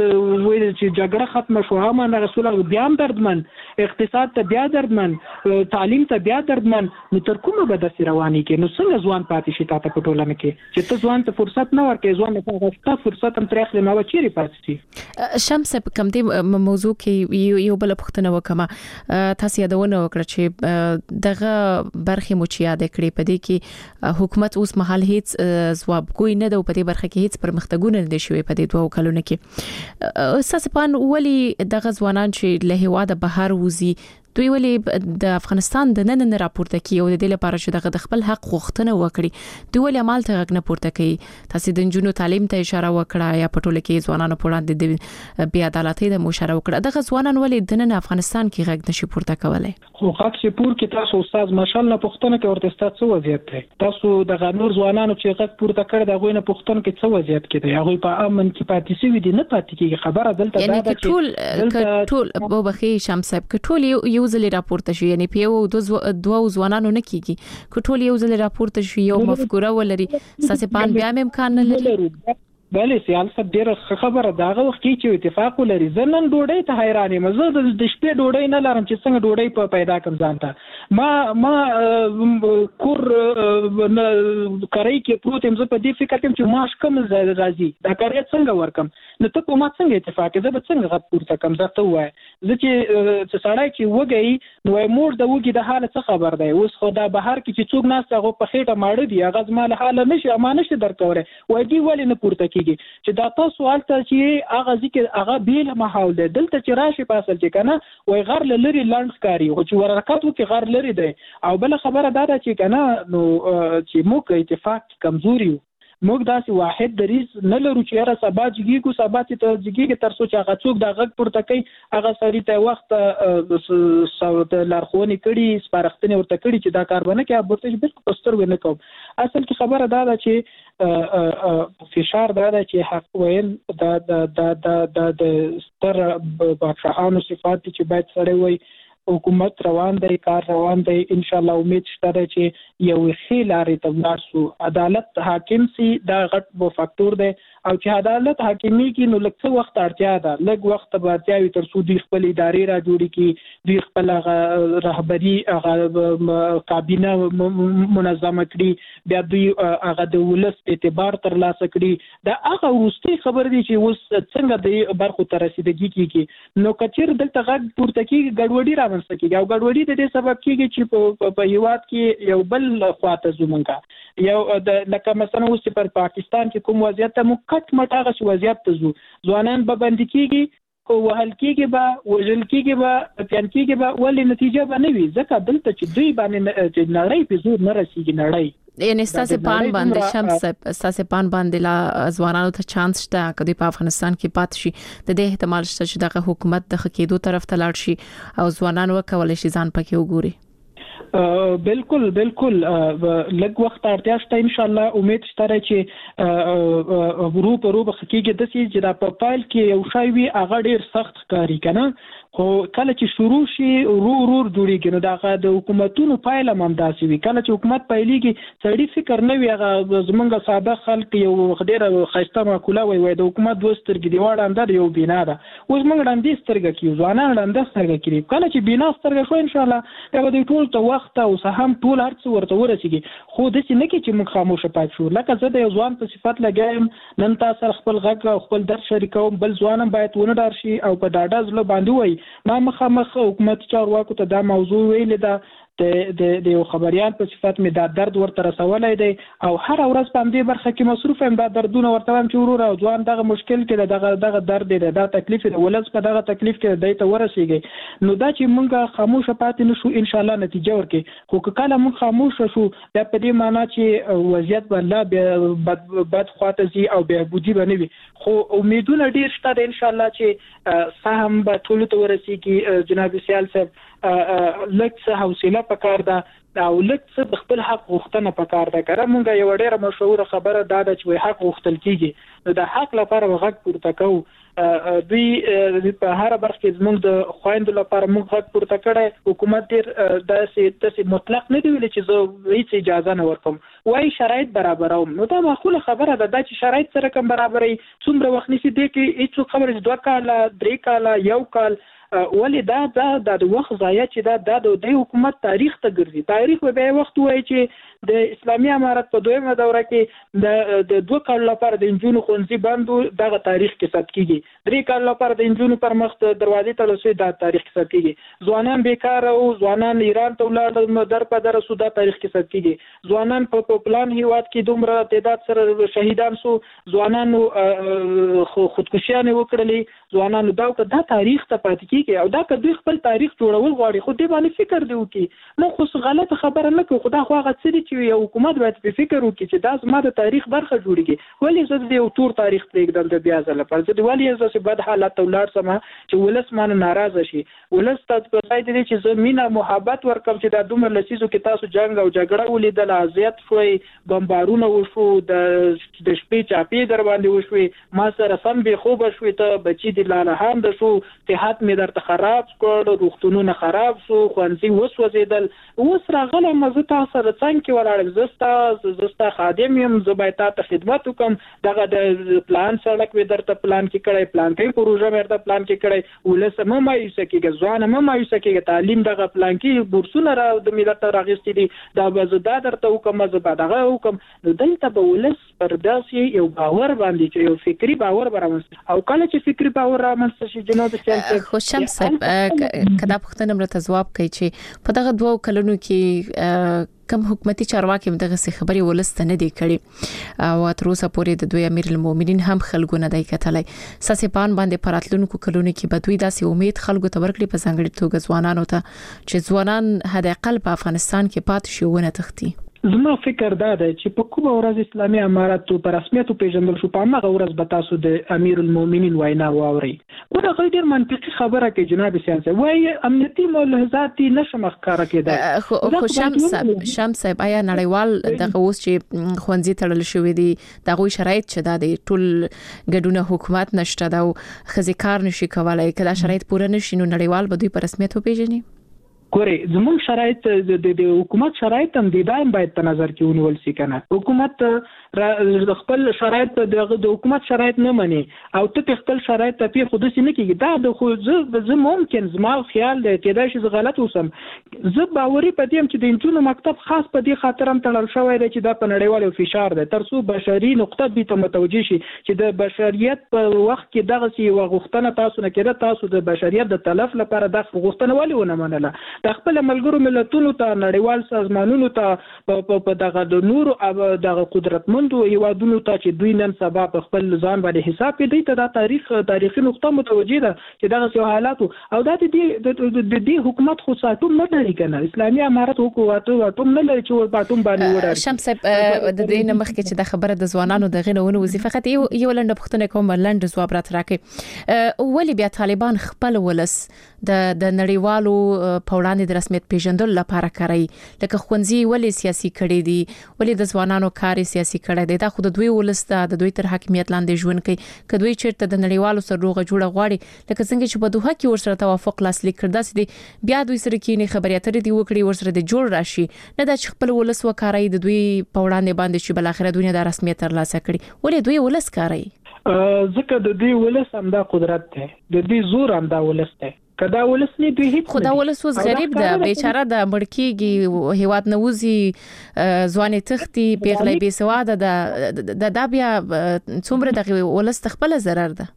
ویل چې جګړه ختمه شو هم نه رسول الله بیا دردمن اقتصاد ته بیا دردمن تعلیم ته بیا دردمن نو تر کومه به د رواني کې نو څنګه ځوان پاتې شي تاسو په ټولنه کې چې ته ځوان ته فرصت نه ورکې ځوان ته غوښته فرصت هم ترخله نو چیرې پاتې شي شمس کوم دې موضوع کې یو بل پښتنه وکما تاسو یادونه وکړه چې دغه برخه مو چې یاد کړې په دې کې حکومت اوس مهال هیڅ ځواب کوي نه د په دې برخه کې هیڅ پرمختګونه نه شوي په دې دوه کلونو کې اساسپان ولی دغه ځوانان چې له هواده بهر وزي دوی ولې د افغانستان د نن نه راپورته کی او د دې لپاره چې دغه د خپل حق غوښتنه وکړي دوی ولې عمل ته غږ نه پورته کوي تاسو د جنونو تعلیم ته اشاره وکړه یا په ټوله کې ځوانانو په وړاندې د بیا عدالتۍ د مشاره وکړه دغه ځوانان ولې د نن افغانستان کې غږ نشي پورته کولای خو حق چې پور کې تاسو استاد ماشالله پښتنه کې ورته تاسو وضعیت دی تاسو د غنور ځوانانو چې غږ پورته کړ د غوینه پښتون کې څه وضعیت کې دی هغه په امن کې پاتې شي دي نه پاتې کیږي خبره دلته دا ده چې ټول ټول په بخي شمس صاحب ټول یو ځل راپورته شي یعنی په یو دوه ځوانانو نه کیږي ټول یو ځل راپورته شي یو مفکوره ولري ساسپان بیا امکان نه لري بله سیاست ډیره خبره داغه وخت کې چې اتفاق ولري زنن ډوډۍ ته حیرانې مزه د شپې ډوډۍ نه لرم چې څنګه ډوډۍ په پیدا کوم ځانته ما ما کور کړی کې پروت هم زه په دې فکر کوم چې ماش کم راځي دا کار څنګه ورکم نو ته په ما څنګه اتفاق زه به څنګه غږ پورته کوم زه ته وای زه چې سړی چې وګي نو مور د وګي د حالت څه خبر دی اوس خو دا بهر کې چې څوک ناس هغه په خېټه ماړه دی هغه زما له حاله نشي امانه شي درکوره وای دی ولې نه پورته چې دا تاسو حالت چې هغه ذکر هغه بیل ماحول دی دلته چې راشي په اصل کې کنه وای غر لری لاند کاری او چې ورکات وکي غر لری دی او بل خبره دا ده چې کنه نو چې موږ اتفاق کمزوري موږ داسې واحد دریز نه لرو چې را سبا جګیږو سبا ته جګیږي تر څو چې هغه څوک د غږ پورته کوي هغه سړی ته وخت صوت لارښوونې کړي سپارښتنې ورته کړي چې دا کار باندې کې ورته بالکل پستر ونه کوم اصل کې خبره دا ده چې فشار دا ده چې حق ویل دا د د د ستر بادشاهانو صفات چې باید سره وي حکومت روان دی کار روان دی ان شاء الله امید شته چې یو ښه لارې ته ولاړ شو عدالت حاکم سي دا غټ بو فاکتور دی او چې عدالت حاکمي کې نو لږ څه وخت اړتیا ده لږ وخت به اړتیا وي تر څو دوی خپل ادارې را جوړې کړي دوی خپل رهبري هغه کابینه منظمه کړي بیا دوی هغه د ولس اعتبار ترلاسه کړي دا هغه وروستي خبر دی چې اوس څنګه د برخو ته رسیدګي کیږي نو کچیر دلته غږ پورته کیږي ګډوډي رامنځته کیږي او ګډوډي د دې سبب کیږي چې په هیواد کې یو بل خواته زمونږه یو د لکه مثلا اوس پر پاکستان کې کوم وضعیت ته کټ مټ هغه وضعیت ته زو ځوانان به باندې کیږي او وهل کیږي به وژل کیږي به پیان کیږي به ولې نتیجه به نه وي ځکه دلته چې دوی باندې نړۍ په زور نه رسیږي نړۍ یعنی ستاسو پان باندې شمس ستاسو پان باندې لا ځوانانو ته چانس شته کدی په افغانستان کې پات شي د دې احتمال شته چې دغه حکومت د خکېدو طرف ته لاړ شي او ځوانان وکولای شي ځان پکې وګوري بالکل بالکل لږ وخت اړتیا شته ان شاء الله امید شته چې ورو په ورو بخکیږي د سې چې دا په فایل کې یو شای وي هغه ډیر سخت کاری کنه خو کله چې شروع شي ورو ورو جوړیږي نو دا د حکومتونو فایل هم داسي وي کله چې حکومت پایلېږي سړی فکر نه وي هغه زمونږ ساده خلک یو خډيره خسته معقوله وي وي د حکومت دوسترګي دی وړاندې اندر یو بنا ده اوس موږ وړاندې سترګه کیو ځوانان وړاندې سترګه کړي کله چې بنا سترګه شو ان شاء الله دا د ټول ته وخت او سهم ټول هرڅ ورته ورسیږي خو د څه نه کې چې موږ خاموشه پات شو لکه زه د ځوان په صفت لګایم نن تاسو خپل غږ او خپل درس شریکوم بل ځوانم باید ونه ډار شي او په ډاډه ځله باندې وای ما مخامخ حکومت چارواکو ته دا موضوع ویل دا د د یو خبريال په صفت می دا درد ورته رسولای دی او هر ورځ په دې برخه کې مصروف یم دا دردونه ورته هم چې ورور او ځوان دغه مشکل کې دغه دغه درد دی دا تکلیف دی ولز په دغه تکلیف کې دای ته ورسیږي نو دا چې مونږه خاموش پاتې نشو ان شاء الله نتیجه ورکړي خو کله مونږ خاموش شو دا په دې معنی چې وضعیت بل بد بد خواته زی او به بودی بنوي خو امیدونه ډیر شته ان شاء الله چې سهم به ټول ته ورسیږي جناب سیال صاحب لکه څه حوصله پکار ده او لکه څه د خپل حق غوښتنه پکار ده کړه مونږ یو ډیره مشهور خبره ده چې حق غوښتل کیږي نو د حق لپاره غږ پورته کوو دوی په هر برخه کې زموږ د خويندو لپاره موږ غږ پورته کړی حکومت ډیر داسې داسې مطلق نه دی ویل چې زه هیڅ اجازه نه ورکوم وای شرایط برابروم نو دا معقوله خبره ده چې شرایط سره کوم برابرې څومره وخت نشي دی کې هیڅ خبره دوه کاله درې کاله یو کال ولی دا دا د وخت ضایع چې دا د حکومت تاریخ ته ګرځي تاریخ به وخت وای چې د اسلامي امارت په دویمه دوره کې د د دوه کال لپاره د انجونو خونځي بندو دغه تاریخ کې ثبت کیږي درې کال لپاره د انجونو پر مخ دروازې ته لسوي دا تاریخ کې ثبت کیږي ځوانان بیکار او ځوانان ایران ته ولاړ در په در سودا تاریخ کې ثبت کیږي ځوانان په پلان هیواد کې دومره تعداد سره شهیدان سو ځوانان خودکشیانه وکړلې ځوانان دا دا تاریخ ته پاتې کیږي او دا که دوی خپل تاریخ جوړول غواړي خو دې باندې فکر دی وکي نو خو غلط خبره نه کوي خدا خو هغه څه چې یو حکومت باید په فکر وکړي چې دا زما د تاریخ برخه جوړیږي ولی زه د یو تور تاریخ پرېږدم د بیا ځله پر زه د ولی زه بد حالت ولر سم چې ولس مان ناراضه شي ولس تاسو په ځای دي چې زه مینا محبت ورکم چې دا دومره لسیزو کې تاسو جنگ او جګړه ولیدل ازیت شوي بمبارونه وشو د د شپې چاپی در باندې وشوي ما سره سم به خوب شوي ته بچی د لاله هم د شو صحت می درته خراب کړ روغتونونه خراب شو خوانسي وسوځیدل اوس راغله مزه تاسو سره څنګه ولاړ زستا زستا خادم یم زبایتا ته خدمت وکم دغه د پلان سړک و درته پلان کې کړی پلان کې پروژه مرته پلان کې کړی ولسم ما یې سکیږي ځوان ما ما یې سکیږي تعلیم دغه پلان کې بورسونه را د ملت راغستې دي دا بزدا درته حکم زبا دغه حکم دلته به ولس پر داسې یو باور باندې چې یو فکری باور برامست او کله چې فکری باور رامست شي جناب سیاست خوشم صاحب کدا پختنه مرته جواب کوي چې په دغه دوه کلونو کې کم حکومتي چارواکي دغه څه خبري ولسته نه دی کړي او تر اوسه پورې د دوی امیر المؤمنین هم خلکو نه دی کتلای ساسپان باندې پراتلونکو کلونو کې بدوی داسې امید خلکو ته ورکړي په څنګه توګه ځوانانو ته چې ځوانان هدا قلب په افغانستان کې پات شي ونه تختی زما فکر دا دی چې په کومه ورځ اسلامي امارت په رسمیت پیژندل شو په هغه ورځ به تاسو د امیر المؤمنین وینا واورئ. دا غوډه ډېر منطقي خبره کوي جناب سیاسي وایي امنیتي ملاحظات نشم ښکاره کېدای. خو شمس صاحب شمس صاحب آیا نړیوال دغه اوس چې ښوونځي تړل شوی دي دغه شرایط چې دا د ټول ګډونه حکومت نشته دا خزي کار نشي کولای کله شرایط پوره نشي نو نړیوال به دوی په رسمیت وپیژني؟ ګوري زموږ شرایط د حکومت شرایط هم د دایم باید په نظر کې ونیول شي کنه. حکومت د خپل شرایط د حکومت شرایط نه مني او ته خپل شرایط ته په خود سي نه کیږي. دا د خو زه ممکن زما خیال دی کېدای شي زه غلط اوسم. زه باوري پدیم چې د انټونو مکتب خاص په دې خاطر هم تړل شوی دی چې دا په نړیوالو فشار دی ترڅو بشري نقطه به ته متوجي شي چې د بشریت په وخت کې دغه سی وغوښتنه تاسو نه کېده تاسو د بشریت د تلف لپاره د غوښتنه ولې ونه منله. د خپل ملګرو ملتونو ته نړیوال سازمانونو ته په دغه د نورو دغه قدرتمندو هیوادونو ته چې دوی نن سبا په خپل ځان باندې حساب کوي ته دا تاریخ تاریخي نقطه متوجي ده چې دغه څه حالات او دا د دې حکومت خو ساتوم نه لري کنه. اسلامي امارت حکومت ټوم نه لري چې باټوم باندې وړي. شمس د دې نه مخکې چې د خبره د ځوانانو د غنونه وظیفه فقط یو یو لنډه پښتنه کوم لنډ جواب راکړي ولی بیا طالبان خپل ولس د د نړیوالو پولاند د رسمیت پیژندل لپاره کوي لکه ښوونځي ولی سیاسي کړي دي ولی د ځوانانو کار سیاسي کړي دي دا خو د دوی ولسته د دوی تر حاکمیت لاندې ژوند کوي کدوې چیرته د نړیوالو سره روغه جوړه غواړي لکه څنګه چې په دوه کې ورسره توافق لاسلیک کړ داسې بیا دوی سره کې خبرې اترې دی وکړي ورسره د جوړ راشي نه دا چې خپل ولس وکړي د دوی پولاند باندې چې بل اخره دنیا د رسمیت تر لاسه کړي ولی دوی ولس کوي ځکه د دوی ولس هم دا قدرت دی د دوی زور هم دا ولس دی کدا ولس نه دوی هیڅ خدا ولس وس غریب ده بیچاره د مړکیږي هیواد نووزي ځواني تختی پیغلې بي سواده د د بیا څومره د ولس خپل ضرر ده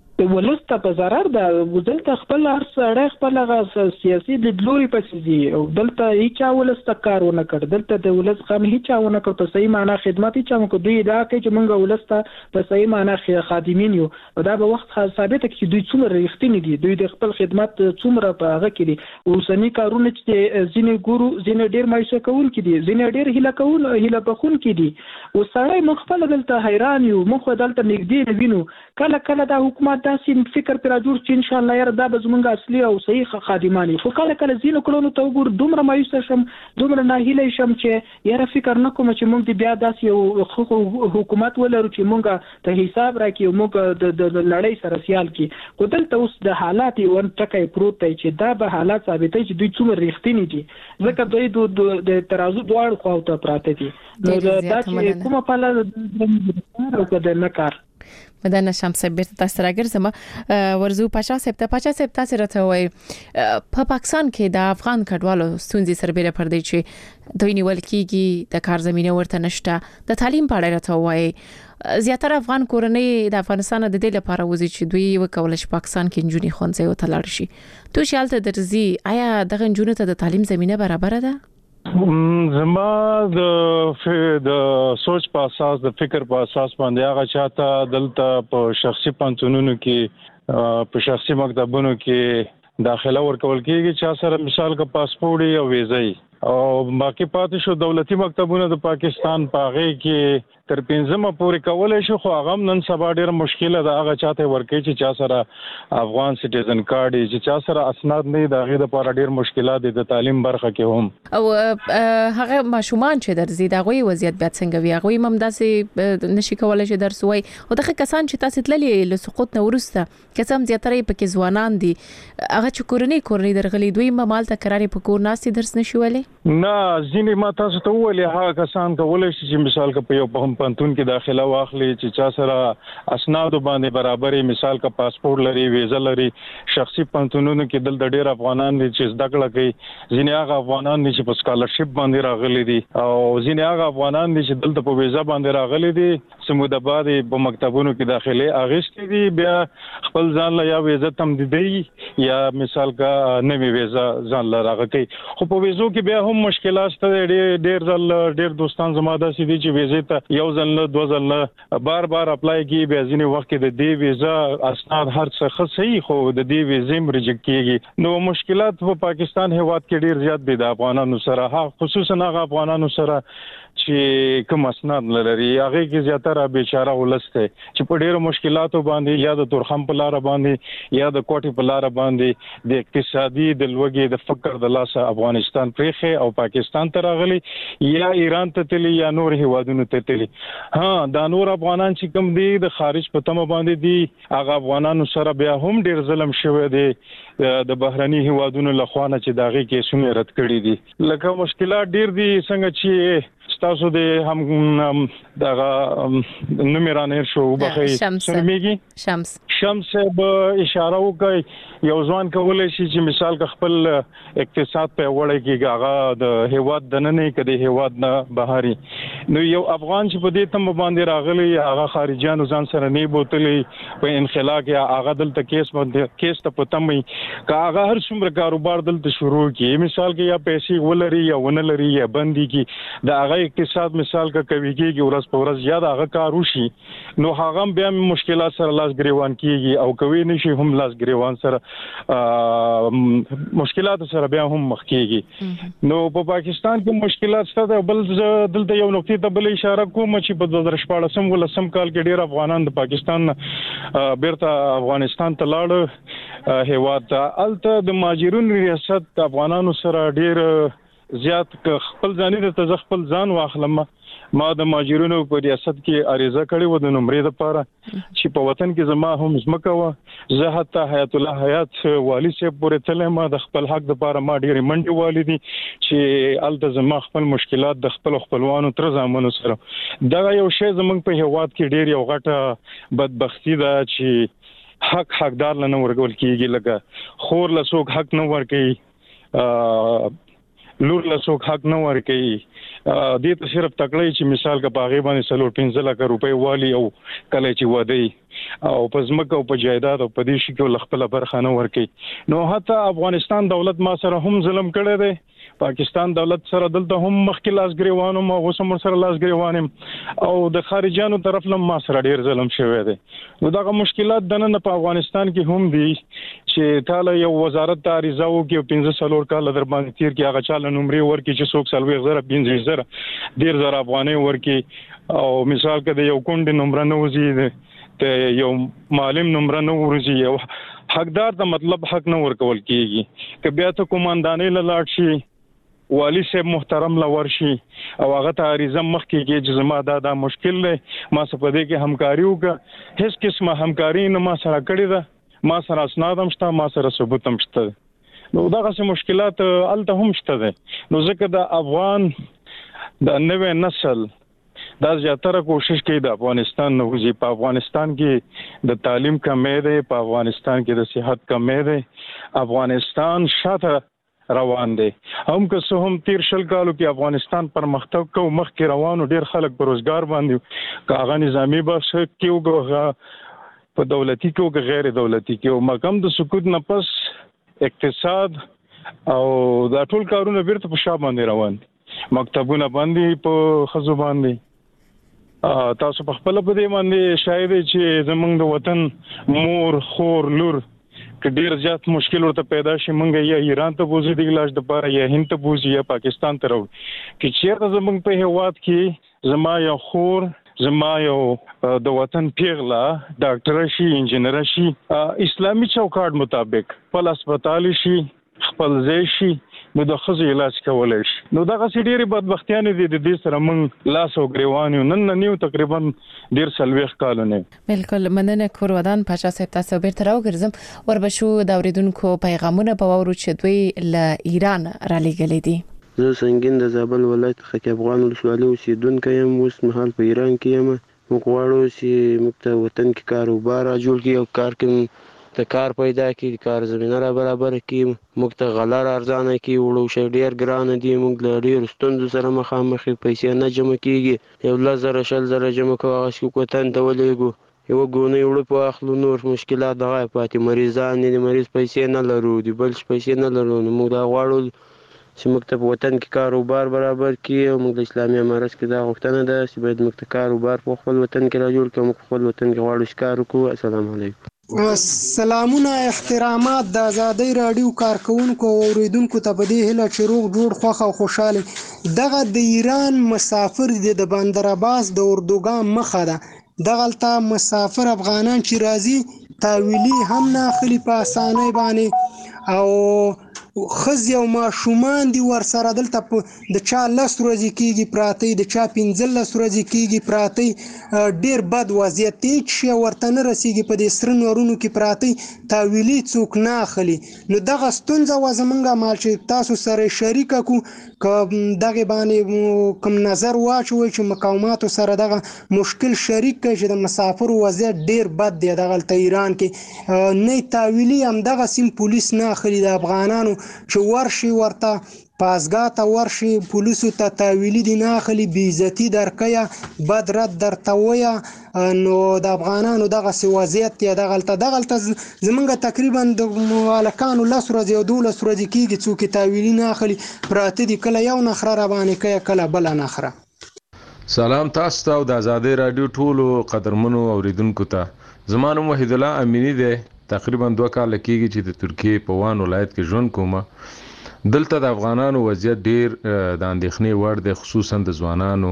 ولس ته په ضرر ده دلته خپل هر څړې خپل غ سیاسي د لوري پسې دي او دلته هیڅ ولس ته کارونه کړ دلته د ولس خام هیڅ ونه کړ په صحیح معنا خدمت هیڅ مو کو دوی دا کوي چې مونږ ولس ته په صحیح معنا خادمین یو او دا به وخت ثابت کې دوی څومره رښتینی دي دوی د خپل خدمت څومره په هغه کې دي اوسنی کارونه چې ځینې ګورو ځینې ډیر مایوسه کول کې دي ځینې ډیر هله کول هله بخون کې دي او سړی مخفل دلته حیران یو مخ دلته نږدې وینو کله کله دا حکومت تاسو فکر پر جوړ چې ان شاء الله یاره دا به زمونږ اصلي او صحیح خادمانی خو کله کله زینو کلونو ته وګور دومره مایوس شم دومره ناهیله شم چې یاره فکر نه کوم چې موږ بیا داسې یو حکومت ولرو چې موږ ته حساب راکړي او موږ د لړۍ سره سیال کی کو دلته اوس د حالات یو ټکای پروت دی چې دا به حالات ثابتې چې دوی څومره رښتینی دي ځکه دوی د ترازو دواړو خواو ته پراته دي نو دا چې کومه پاله او کده نه کار مدنه شمس بیرته تاسو راګرځم ورزو پاچا صاحب ته پاچا صاحب تاسو راته وای په پاکستان کې د افغان کډوالو ستونزې سربېره پر دی چې دوی نیول کیږي د کار زمينه ورته نشته د تعلیم په اړه راته وای زیاتره افغان کورنۍ د افغانستان د دې لپاره وځي چې دوی وکول شي پاکستان کې انجونی خونځي او تلل شي تو شالته درځي آیا دغه انجونو ته د تعلیم زمينه برابر ده زما د د سوچ په اساس د فکر په اساس باندې هغه چاته دلته په شخصي پانتونونو کې په شخصي مکتبونو کې داخله ورکول کېږي چې سره مثال کا پاسپورت او ویزه او باقي پاتې شو دولتي مکتبونه د پاکستان په هغه کې تر پنځمه پورې کولای شو خو هغه نن سبا ډېر مشکله ده هغه چاته ورکې چې چا سره افغان سټیزن کارت چې چا سره اسناد نه د هغه لپاره ډېر مشکلات دي د تعلیم برخه کې هم او هغه ماشومان چې درځي دا غوي وضعیت بیا څنګه وي هغه هم داسې نشي کولای چې درس وای او دغه کسان چې تاسو تللی له سقوط نه ورسته کسان زیاتره پکې ځوانان دي هغه چې کورنۍ کورنۍ درغلي دوی مال ته قرارې په کور ناسي درس نشي ولی نه ځینې ما تاسو ته ولې هغه کسان کولای شي چې مثال کا په یو په پنتون کې داخله واخلي چې چا سره اسناد باندې برابرې مثال کا پاسپورت لري ویزه لري شخصي پنتونونو کې دل د ډېر افغانان دي چې زده کړه کوي ځینې هغه افغانان دي چې په سکالرشپ باندې راغلي دي او ځینې هغه افغانان دي چې دلته په ویزه باندې راغلي دي سموده بعد په مکتبونو کې داخله اغشتي دي بیا خپل ځان له یا ویزه تمدیدي یا مثال کا نوې ویزه ځان له راغلي خو په ویزو کې بیا هم مشکلات ته ډېر ډېر ځل ډېر دوستان زما د سې دي چې ویزه ته یو ځل نه دوه ځل نه بار بار اپلای کیږي بیا ځینې وخت د دې ویزا اسناد هر څه ښه صحیح خو د دې ویزې هم ریجکټ کیږي. نو مشکلات په پاکستان هیواد کې ډېر زیات دي د افغانانو سره، خصوصا هغه افغانانو سره چې کوم اسناد لري هغه کې زیاتره بیچاره ولسته چې په ډېرو مشکلاتو باندې یا د تورخم په لار باندې یا د کوټي په لار باندې د اقتصادي د لوګي د فقر د لاسه افغانستان پرېخه او پاکستان ته راغلي یا ایران ته تللی یا نور هیوادونو ته تللی. ها دا نور افغانان چې کوم دي د خارج په تمه باندې دي هغه افغانانو سره بیا هم ډېر ظلم شوی دی د بهرني هیوادونو لخوا نه چې داغه کې سونه رد کړی دي. لکه مشکلات ډېر دي څنګه چې تاسو د هم دغه نومرانه شو بخي سرمېږي شمس شمس به اشاره وکي یو ځوان کولای شي چې مثال خپل اقتصاد په وړه کې هغه د هیواد د نه نه کدي هیواد نه بهاري. نو یو افغان چې په دې تم باندې راغلی هغه خارجيانو ځان سره نه بوتلې په انخلا کې هغه دلته کیس باندې کیس ته پتمې کا هغه هر څومره کاروبار دلته شروع کی مثال کې یا پیسې ولري یا ونه لري یا بندي کی دا هغه اقتصاد مثال کا کوي کېږي ورځ په ورځ زیاده هغه کار وشي نو هغه بیا مشکلات سره لاس ګریوان کیږي او کوي نشي هم لاس ګریوان سره مشکلات سره بیا هم مخ کیږي. نو په پاکستان کې مشکلات شته بل دلته یو نقطې ته بل اشاره کوم چې په دوه هزار شپاړس ولسم کال کې ډیر افغانان د پاکستان بیرته افغانستان ته لاړ هیواد ته الته د ماجرون ریاست افغانانو سره ډیر زیات خپل ځاني د خپل ځان واخلم ما د ماجرونو په ریاست کې اړیزه کړې و د نمرې لپاره چې په وطن کې زما هم زمکه و زه حتی حیات الله حیات والی صاحب پورې تلم ما د خپل حق لپاره ما ډېر منډي والیدي چې الته زما خپل مشکلات د خپل خپلوانو تر زمانو سره دا یو شی زمونږ په هیواد کې ډېر یو غټه بدبختی ده چې حق حقدار لنه ورګول کیږي لکه خور له څوک حق نه ورکي لور له څوک حق نه ورکي دې ته صرف تکړه چې مثال کا باغې باندې سلور پنځه لک روپۍ والی او کله چې ودی او په ځمکه او په جایداد او په دې شي کې خپل برخه نه ورکي. نو حتی افغانستان دولت ما سره هم ظلم کړی دی پاکستان دولت سره دلته هم مخکې لاس ګریوانو ما غوسم سره لاس ګریوانم او د خارجيانو طرف لم ما سره ډیر ظلم شوی دی. نو دا مشکلات د نن په افغانستان کې هم دي چې تعالی یو وزارت ته اړیزه وکړي پنځه سلور کال در باندې تیر کې هغه چاله نمرې ورکړي چې څوک سلوي غزره پنځه زره ډیر زره افغانۍ ورکړي او مثال کې یو کونډه نمبر نه وزي ته یو معلم نمبر نه ورزي یو حقدار ته مطلب حق نه ورکول کیږي که بیا ته کوماندانې لاړ شي والی صاحب محترم لور شي او هغه ته اړیزه مخ کېږي چې زما دا دا مشکل دی ما څه په دې کې همکاري وکړه هیڅ قسمه همکاري نه ما سره کړې ده ما سره اسناد هم شته ما سره ثبوت هم شته. نو دغه څه مشکلات الته هم شته دي. نو ځکه د افغان د نوې نسل دا زیاتره کوشش کوي د افغانستان نه وځي. په افغانستان کې د تعلیم کمی دی په افغانستان کې د صحت کمی دی افغانستان شاته روان دي هم که څه هم تیر شل کالو کې افغانستان پرمختګ کو مخ کې روانو ډیر خلک په روزګار باندې کاغه نظامی بخش کې او په دولتي کې او غیر دولتي کې او مقام د سکوت نه پس اقتصاد او دا ټول کارونه بیرته په شابه باندې روان دي مکتبونه باندې په خزو باندې تاسو په خپل په دې باندې شاید چې زمونږ د وطن مور خور لور که ډیر زیات مشکل ورته پیدا شي مونږ یا ایران ته بوزي د علاج لپاره یا هند ته بوزي یا پاکستان ته راو چې چیرته زمونږ په هیواد کې زما یو خور زما یو د وطن پیغله ډاکټر شي انجنیر شي اسلامي چوکاټ مطابق خپل هسپتال شي خپل ځای شي نو د خزو علاج کولای شي. نو دغه سړي بدبختیانه دي د دې سره مونږ لاس او ګریوانو نن نیو تقریبا ډیر سلويخ کالونه. بالکل مننه کور ودان پاچا صاحب تاسو بیرته راوګرځم وربشو د اوریدونکو پیغامونه په وورو چې دوی له ایران را لېږلې دي. زه سنگین د زابل ولایت خکې افغان ولسوالۍ اوسیدونکی یم اوس مهال په ایران کې یم. موږ غواړو چې موږ ته وطن کې کاروبار جوړ کړي او کار کې د کار پیدا کړي کار زمينه را برابر کړي موږ ته غلار ارزانه کړي وړو شي ډیر ګران دي موږ له ډیر ستونزو سره مخامخ پیسې نه جمع کیږي یو لزر شل زره جمع کوه چې کوتن ته ولېګو یو ګونې وړو په اخلو نور مشکلات دغه پاتې مریضان دي مریض پیسې نه لرو دي بل پیسې نه لرو نو موږ دا غواړو چې موږ ته په وطن کې کاروبار برابر کړي او موږ د اسلامي امارت کې دا غوښتنه ده چې باید موږ ته کاروبار په خپل وطن کې را جوړ کړو، موږ په خپل وطن کې غواړو چې کار وکړو. السلام علیکم. سلامونه، احترامات د آزادۍ راډیو کارکونکو او اوریدونکو ته په دې هیله چې روغ جوړ خوښ او خوشاله. دغه د ایران مسافر دی د بندر عباس د اردوګان مخه ده. دغلته مسافر افغانان چې راځي تاویلی هم نه اخلي په اسانۍ باندې، او ښځې او ماشومان دي ورسره دلته د چا لس ورځې کېږي پراته، د چا پنځلس ورځې کېږي پراته. ډېر بد وضعیت دی، هېڅ شی ورته نه رسېږي، په دې سره نورونو کې پراته تاویلي څوک نه اخلي. نو دغه ستونزه وه زمونږ مال چې تاسو سره شریکه کړو، که دغې باندې کوم نظر واچوئ چې مقاماتو سره دغه مشکل شریک کړئ چې د مسافرو وضعیت ډېر بد دی دغلته ایران کې. نه تاویلي همدغه سیم پولیس نه اخلي د افغانانو چې ورشي ورته پازګاه ته ورشي پولیسو ته تاویلي دي نه اخلي، بې عزتي درکویه، بد رد درته ویه. نو د افغانانو دغسې وضعیت دی دغلته. دغلته زمونږ تقریبا د هلکانو لس ورځې او دولس ورځې کېږي څوک یې تاویلي نه اخلي، پراته دي، کله یو نخره راباندې کوي کله بله نخره. سلام تاسو ته او د آزادۍ راډیو ټولو قدرمنو اوریدونکو ته. زما نوم وحید الله امینی دی. تقریبا دوه کاله کېږي چې د ترکیې په وان ولایت کې ژوند کومه. دلته د افغانانو وضعیت ډیر د اندېښنې وړ دی، خصوصا د ځوانانو.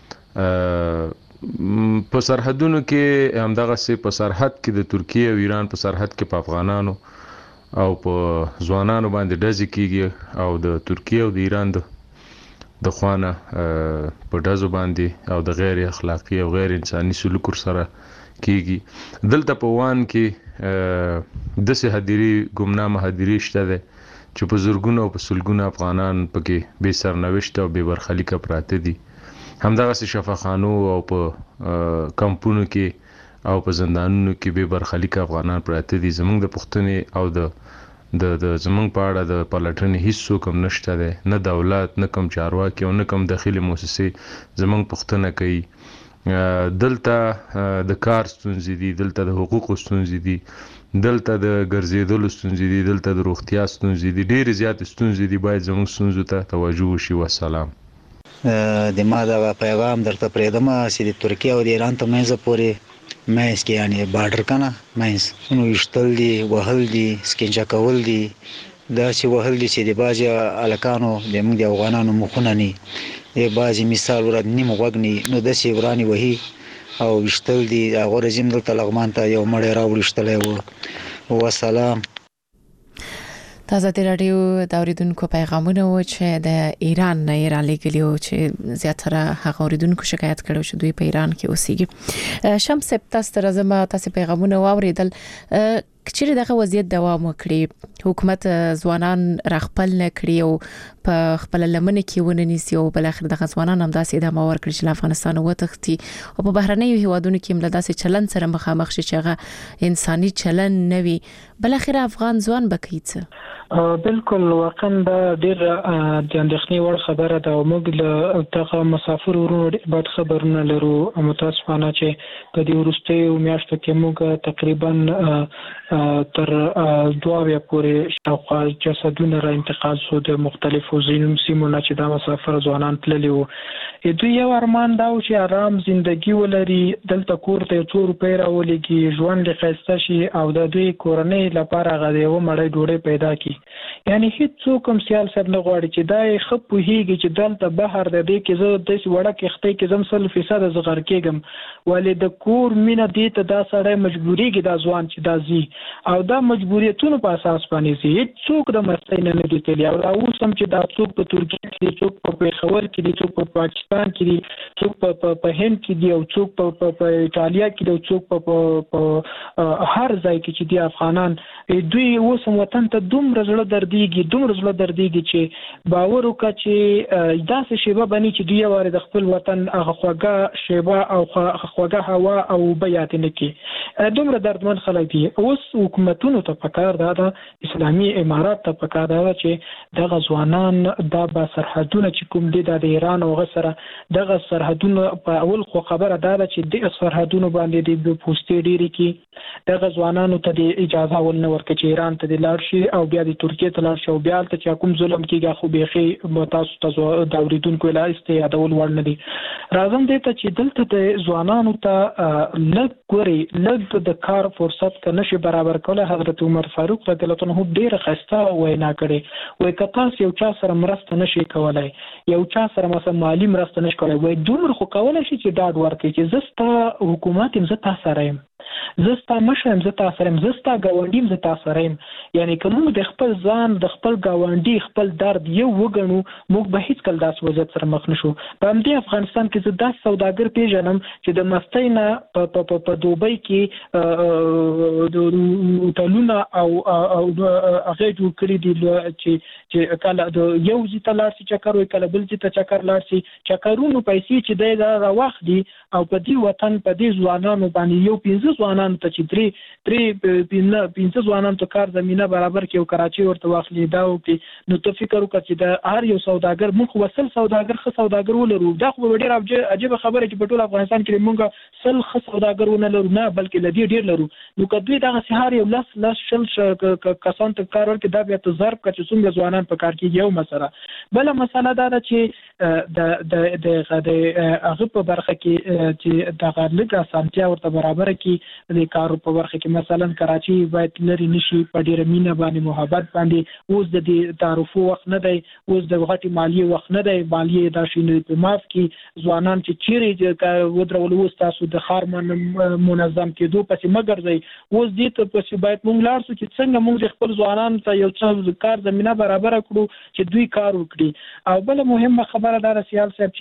په سرحدونو کې همدغسې په سرحد کې د ترکیې او ایران په سرحد کې په افغانانو او په ځوانانو باندې ډزې کېږي، او د ترکیې او د ایران د د خوانه په ډزو باندې او د غیر اخلاقي او غیر انساني سلوک سره کېږي. دلته په وان کې داسې هدیرې ګمنامه هدیرې شته دی چې په زرګونو او په سلګونو افغانان پکې بې سرنوشته او بې برخلیکه پراته دي. همدغسې شفاخانو او په کمپونو کې او په زندانونو کې بې برخلیکه افغانان پراته دي. زموږ د پوښتنې او د د د زموږ په اړه د پلټنې هیڅ څوک هم نشته دی، نه دولت، نه کوم چارواکي او نه کوم داخلي موسسې زموږ پوښتنه کوي. دلته د کار ستونزې دي، دلته د حقوقو ستونزې دي، دلته د ګرځېدلو ستونزې دي، دلته د روغتیا ستونزې دي، ډېرې زیاتې ستونزې دي. باید زموږ ستونزو ته توجه وشي. والسلام. د ما دغه پیغام درته پرېږدم چې د ترکیې او د ایران تر منځه پورې منځ کې یعنې بارډر که نه منځ نو ویشتل دي، وهل دي، سکنجه کول دي، داسې وهل دي چې د بعضې هلکانو د موږ د افغانانو مخونه ني، د بعضې مثال ورته نیم غوږ ني، نو داسې ورانې وهي او ویشتل دي. هغه رژیم دلته لغمان ته یو مړی راوړشتلی و. وسلام. د آزادۍ راډیو د اوریدونکو پیغامونه و چې د ایران نه یې رالیږلي وو چې زیاتره هغه اوریدونکو شکایت کړی چې دوی په ایران کې اوسېږي. شمس تاسو ته راځم، تاسو پیغامونه واوریدل. کچېرې دغه وضعیت دوام وکړي، حکومت ځوانان راخپل نه کړي او په خپل لمنه کې ونه نیسي او بل اخر دغه ځوانان هم داسې ادامه ورکړي چې له افغانستان وتښتي او په بهرنیو هیوادونو کې هم له داسې چلن سره مخامخ شي چې هغه انساني چلن نه وي. بل اخر افغان ځوان به کوي څه؟ بالکل واقعا دا ډیر د اندېښنې وړ خبره ده او موږ له دغه مسافر ورونو بد خبرونه لرو. متاسفانه چې په دې وروستیو میاشتو کې موږ تقریبا تر دوه اویا پورې شاوخوا جسدونه را انتقال شو د مختلفو سیمو نه چې دا مسافر ځوانان تللي وو. دوی یو ارمان دا و چې آرام زندگی ولري، دلته کور ته څو روپۍ راولېږي، ژوند یې ښایسته شي او د دوی کورنۍ لپاره هغه د یوه مړۍ ډوډۍ پیدا کړي. یعنی هیڅوک هم سیال سر نه غواړي چې دا یې ښه پوهېږي چې دلته بهر د دې کې زه داسې وړه کښتۍ کې زم سل فیصده زه غر کېږم، ولې د کور مینه دې ته دا سړی مجبورېږي دا ځوان چې دا ځي او دا مجبوریتونو په اساس باندې ځي. هېڅوک د مستۍ نه نه دي تللي او را اوس هم چې دا څوک په ترکیه کې دي، څوک په پېښور کې دي، څوک په پاکستان کې دي، څوک په هند کې دي او څوک په ایټالیا کې دي او څوک په هر ځای کې چې دي افغانان، دوی اوس هم وطن ته دومره زړه دردېږي دومره زړه دردېږي چې باور وکړه چې داسې شیبه به نه چې دوی یو وارې د خپل وطن هغه خوږه شیبه او خوږه هوا او اوبه یادې نه کړي. دومره دردمن خلک دي. اوس حکومتونو ته پکار دا ده، اسلامي امارات ته پکار دا ده چې دغه ځوانان دا به سرحدونه چې کوم دي دا د ایران او هغه سره دغه سرحدونه په اول خو خبره دا ده چې د سرحدونو باندې د پوسټې ډېری کې دغه ځوانانو ته د اجازه ول نه ورکړي چې ایران ته د لاړ شي او بیا د ترکیه ته لاړ شي او بیا ته چې کوم ظلم کیږي خو بيخي تاسو ته د اوریدونکو لا استیادول وړ نه دي. راځم دې ته چې دلته د ځوانانو ته لږ ګوري لږ د کار فرصت ک نشي برابر کوله. حضرت عمر فاروق رضی الله عنه ډیره خسته وینا کړې وای کته یو چا سره مرسته نشي کولای یو چا سره مثلا مالی مرسته نشي کولای وای دومره خو کولای شي چې ډاډ ورکړي چې زستا حکومت هم زه تاسو سره یم زستا مشرم زه تاسو سره يم زستا گاونډیم زه تاسو سره يم. یعنی کوم د خپل ځان د خپل گاونډي خپل درد یو وګڼو موږ به هیڅ کله داس وضعیت سره مخ نشو. په همدې افغانستان کې زه داس سوداګر پیژنم چې د مستۍ نه په دوبۍ کې د هوټلونه او هغه جوړ کړي دي چې چې کله د یو ځای ته لاړ شي چکر وي کله بل ځای ته چکر لاړ شي چکرونو پیسې چې دی راوخ دي او په دې وطن په دې ځوانانو باندې یو پنځه ځوانانو ته چې درې درې پنځه ځوانانو ته کار زمينه برابر کړي او کراچي ورته واخلي دا او کې نو ته فکر وکړه چې د هر یو سوداګر موږ وصل سوداګر خو سوداګر ولرو دا خو ډېر عجیب خبره چې په ټول افغانستان کې موږ سل خو سوداګر ونه لرو نه بلکې لدی ډېر لرو. نو کدوې دا سهار یو لاس لاس شل کسان ته کار ورکړي دا بیا ته ضرب کړي چې څومره ځوانان په کار کې یو مسله بل مسله دا ده چې د د د هغه په برخه کې چې د غلګه سانتیا ورته برابر کې د کارو په برخه کې مثلا کراچي باید لري نشي په ډیره مینه باندې محبت باندې اوس د تعرفو وخت نه دی اوس د غټي مالی وخت نه دی مالی دا شینې په ماف کې ځوانان چې چیرې ودرول اوس تاسو د خار منظم کېدو پسې مګر دی اوس دې ته پسې باید مونږ لاړ شو چې څنګه مونږ خپل ځوانان ته یو څه کار زمينه برابر کړو چې دوی کار وکړي. او بل مهمه خبره دا سیال صاحب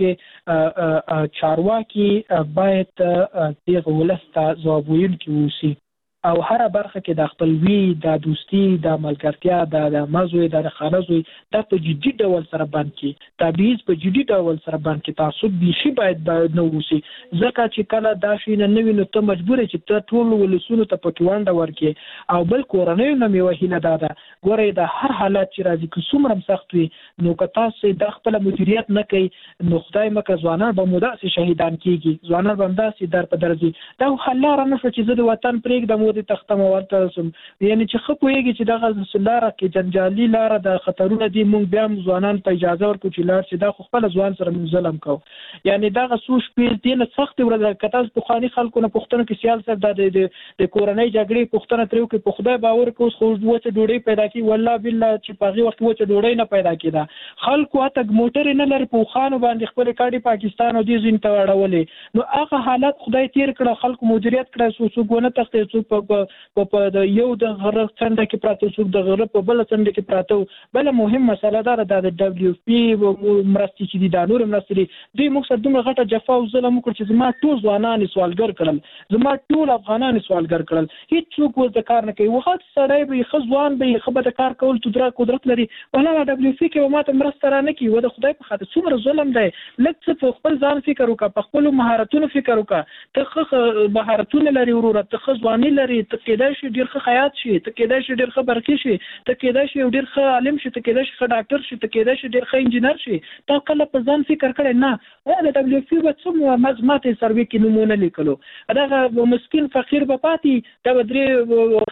چې چارواکي باید دغه ولسته ځواب ویونکي اوسي او هر برخه کې د خپلوي د دوستي د ملګرتیا د مزوي د خانزوي د په جدي ډول سره باندې کې تبعیض په جدي ډول سره باندې کې تعصب بيخي باید باید نو وسی ځکه چې کله دا شي نه نوي نو ته مجبور چې ته ټول ولسونو ته پټوانډه ورکې او بل کورنۍ نه می وهیله ده ګوره د هر حالت چې راځي که څومره سخت وي نو که تاسو د خپل مدیریت نه کوي نو خدای مکه ځوانان به موداسي شهیدان کیږي ځوانان به مداسي در په درځي دا حل را نه چې زه د وطن پرېږ د د تختم ورته سم یعنی چې خو کویږي چې دغه لاره کې جنجالي لاره د خطرونه دي مونږ بیا ځوانان ته اجازه ورکړو چې لار چې دا خو خپل ځوان سره ظلم کو یعنی دغه سوش په دې نه سخت ورته کتاز په خاني خلکو نه پښتنو کې سیاست د د کورنۍ جګړې پښتنه ترو کې په خدای باور کوو خو وڅ ډوډۍ پیدا کی والله بالله چې په هغه وخت وڅ ډوډۍ نه پیدا کیده خلکو اته موټر نه لري په خانو باندې خپل کاډي پاکستان او دې زین ته وړولې نو هغه حالت خدای تیر کړه خلکو مدیریت کړه سو سو ګونه تختې سو په په د یو د غره څنډه کې پراته څوک د غره په بل څنډه کې پراته بل مهم مسله ده د دبليو پی مرستي چې د نور مرستي دوی مقصد دومره غټه جفا او ظلم وکړ چې زما ټول ځوانان سوالګر کړل زما ټول افغانان سوالګر کړل هیڅ څوک وز د کار نه کوي وخت سړی به خزوان به خبره د کار کول تدرا قدرت لري ولا دبليو پی کې ماته مرسته را نه کوي و د خدای په خاطر څومره ظلم دی لکه څه خپل ځان فکر وکړه په خپل مهارتونو فکر وکړه ته مهارتونه لري ورور ته خزوانی لري ته کېدای شي ډیر ښه خیاط شي ته کېدای شي ډیر ښه برقي شي ته کېدای شي ډیر ښه عالم شي ته کېدای شي ښه ډاکټر شي ته کېدای شي ډیر ښه انجینر شي تا کله په ځان فکر کړی نه د دبليو پی په څومره مزماتې سروي کې نمونه لیکلو دا مسکین فقیر به پاتې دا درې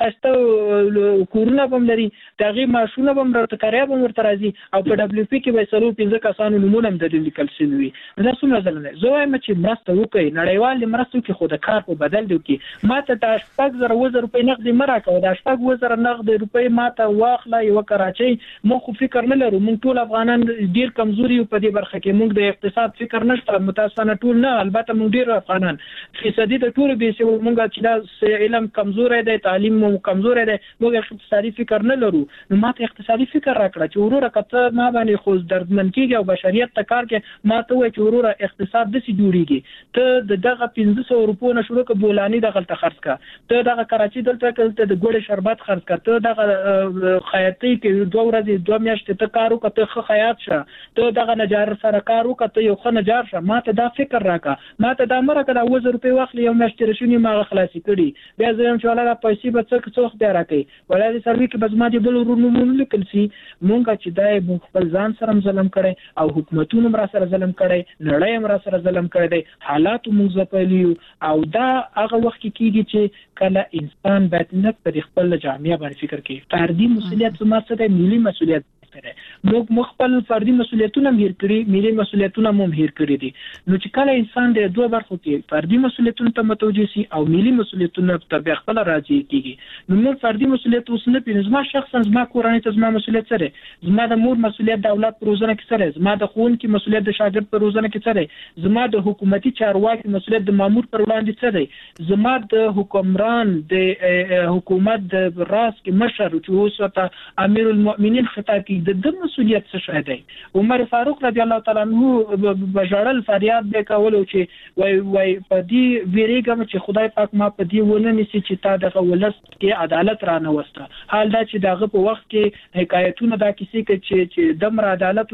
خسته کورونه بم لري دغه ماشونه بم ورته کاریا بم ورته راځي او په دبليو پی کې به سلو پنځه کسانو نمونه هم د لیکل شوی دا څومره ځلنه زه وایم چې مرسته وکړي نړیوال مرسته کې خو د کار په بدل دی کې ماته د شپږ زره وزر روپۍ نقد مراکو دا شپږ وزر نقد روپۍ ماته واخله یو کراچۍ مو خو فکر نه لرو مونږ ټول افغانان ډیر کمزوري په دې برخه کې مونږ د اقتصاد فکر نشته متاسفانه ټول نه البته مونږ ډیر افغانان فیصدي د ټول به سه مونږ چې دا علم کمزوري دی تعلیم مو کمزوري دی مونږ اقتصادي فکر نه لرو نو ماته اقتصادي فکر راکړه چې وروره کته ما باندې خو دردمن کیږي او بشریت ته کار کې ماته وای چې وروره اقتصاد د سي جوړیږي ته دغه پنځه سوه روپو نه شروع ک بولانی د غلطه خرڅ کا ته دغه دغه کراچي دلته کله د ګوړې شربت خرڅ کړه دغه خیاطي کې دوه ورځې دوه میاشتې ته کار وکړه ته خیاط شه ته دغه نجار سره کار وکړه ته یو ښه نجار شه ما ته دا فکر راکړه ما ته دا مرکه دا وزر روپۍ واخلي یو میاشتې رشونې ما خلاصي کړي بیا زه هم چې ولا پیسې به څه څه وخت بیا راکړي ولا دې سروي کې بس ما دې بل ورونو لیکل سي مونږ چې دا مونږ خپل ځان سره ظلم کړي او حکومتونو را سره ظلم کړي نړۍ هم را سره ظلم کړي دی حالات مونږ زپلیو او دا هغه وخت کې کیږي چې کله انسان باید نه پر خپل جامعه باندې فکر کوي فردي مسؤلیت زما څه دی ملي مسؤلیت موږ مخبل فردي مسؤلیتونه هیر کړی ملي مسؤلیتونه هم هیر کړی دي نو چې کله انسان د دوه برخو کې فردي مسؤلیتونه ته متوجه سي او ملي مسؤلیتونه ته بیا خپل راځي کیږي نو موږ فردي مسؤلیت اوس نه پېژنو زما شخصا زما کورنۍ ته زما مسؤلیت سره زما د مور مسؤلیت د اولاد پر روزنه کې سره زما د ښوونکي مسؤلیت د شاګرد پر روزنه کې سره زما د حکومتي چارواکي مسؤلیت د مامور پر وړاندې سره زما د حکمران د حکومت د راس کې مشر چې اوس ته امیر المؤمنین خطاب کوي د د مسؤلیت څه شای دی عمر فاروق رضی الله تعالی عنہ بجړل فریاد وکولو چې وای وای په دې ویریګم چې خدای پاک ما په دې ونه نسی چې تا دغه ولست کې عدالت را نه وسته حال دا چې دغه په وخت کې حکایتونه دا کیسې کې چې چې دمر عدالت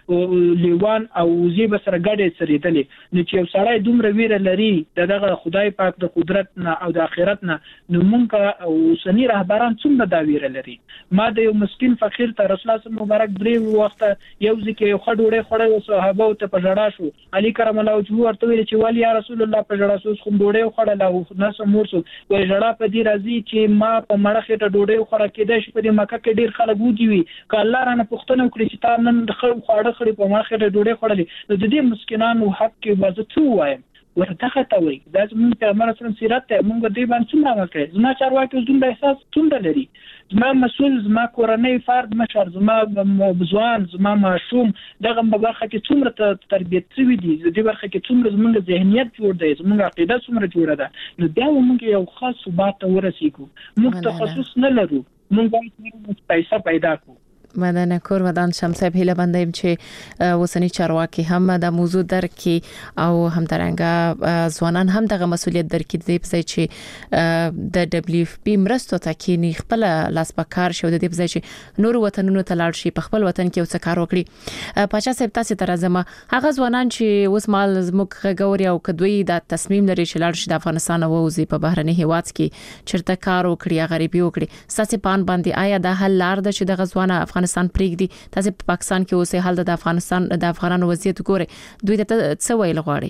چې لیوان او وزي بسره ګډه سریدلې نو چې یو سړی دومره ویره لري دغه خدای پاک د قدرت نه او د آخرت نه نو مونږه او سنی رهبران څومره دا ویره لري ما د یو مسکین فقیر ته رسول الله مبارک درې وخت یو ځکه یو خډوړې خړې او صحابه ته په جړا شو علي کرم الله وجهه ورته ویل چې ولی یا رسول الله په جړا شو خو ډوړې خړل او ناس مور شو وای جړا په دې راځي چې ما په مړه خېټه ډوړې خړه کېده چې په دې مکه کې ډیر خلک وږي وي ک الله رانه پښتنه وکړي چې تا نن د خړ خړه خړې په مړه خېټه ډوړې خړلې نو د دې مسکینانو حق کې وځه څو وایم ورته ته وای دا زموږ پیغمبر اسلام سیرت ته موږ دې باندې څومره وکړي زما چارواکي اوس دومره احساس څومره لري زما مسؤل زما کورنۍ فرد مشر زما ځوان زما ماشوم دغه برخه کې څومره تربیت شوی دي د دې برخه کې څومره زموږ ذهنیت جوړ دی زموږ عقیده څومره جوړه ده نو بیا موږ یو خاص ثبات ته ورسیږو موږ تخصص نه لرو موږ باید پیسې پیدا کړو مدنه کور ودان شمسب هیله بندیم چې وسنی چارواکي هم د موضوع درکې او هم ترنګ ځوانان هم دغه مسولیت درکې دی په چې د دبليو اف پی مرستو ته کې نه خپل لاس پکار شو د دې په چې نور وطنونو ته لاړ شي په خپل وطن کې وڅ کار وکړي پاچا صاحب تاسو ته راځم هغه ځوانان چې اوس مال زموږ غوړي او کدوې د تصمیم لري چې لاړ شي د افغانستان او وزي په بهرني هیواد کې چرته کار وکړي غریبي وکړي ساسي پان باندې آیا د حل لار د چې د غزوانه افغانستان پرېږدي تاسو په پاکستان کې اوسه حال د افغانستان د افغانانو وضعیت ګوري دوی ته څه ویل غواړي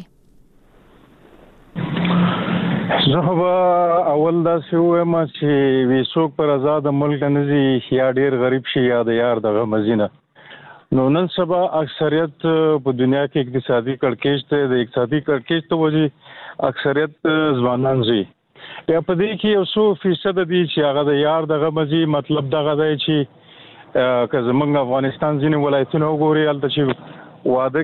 زه به اول دا سوم چې ویسوک پر آزاد ملک نزي یا ډیر غریب شي یا د یار دغه مزینه نو نن سبا اکثریت په دنیا کې اقتصادي کړکېچ ته د اقتصادي کړکېچ ته وجه اکثریت ځوانان زی یا په دې کې یو څو فیصد دي چې هغه د یار دغه مزي مطلب دغه دی چې که زمونږ افغانستان ځینې ولایتونه وګوري هلته چې واده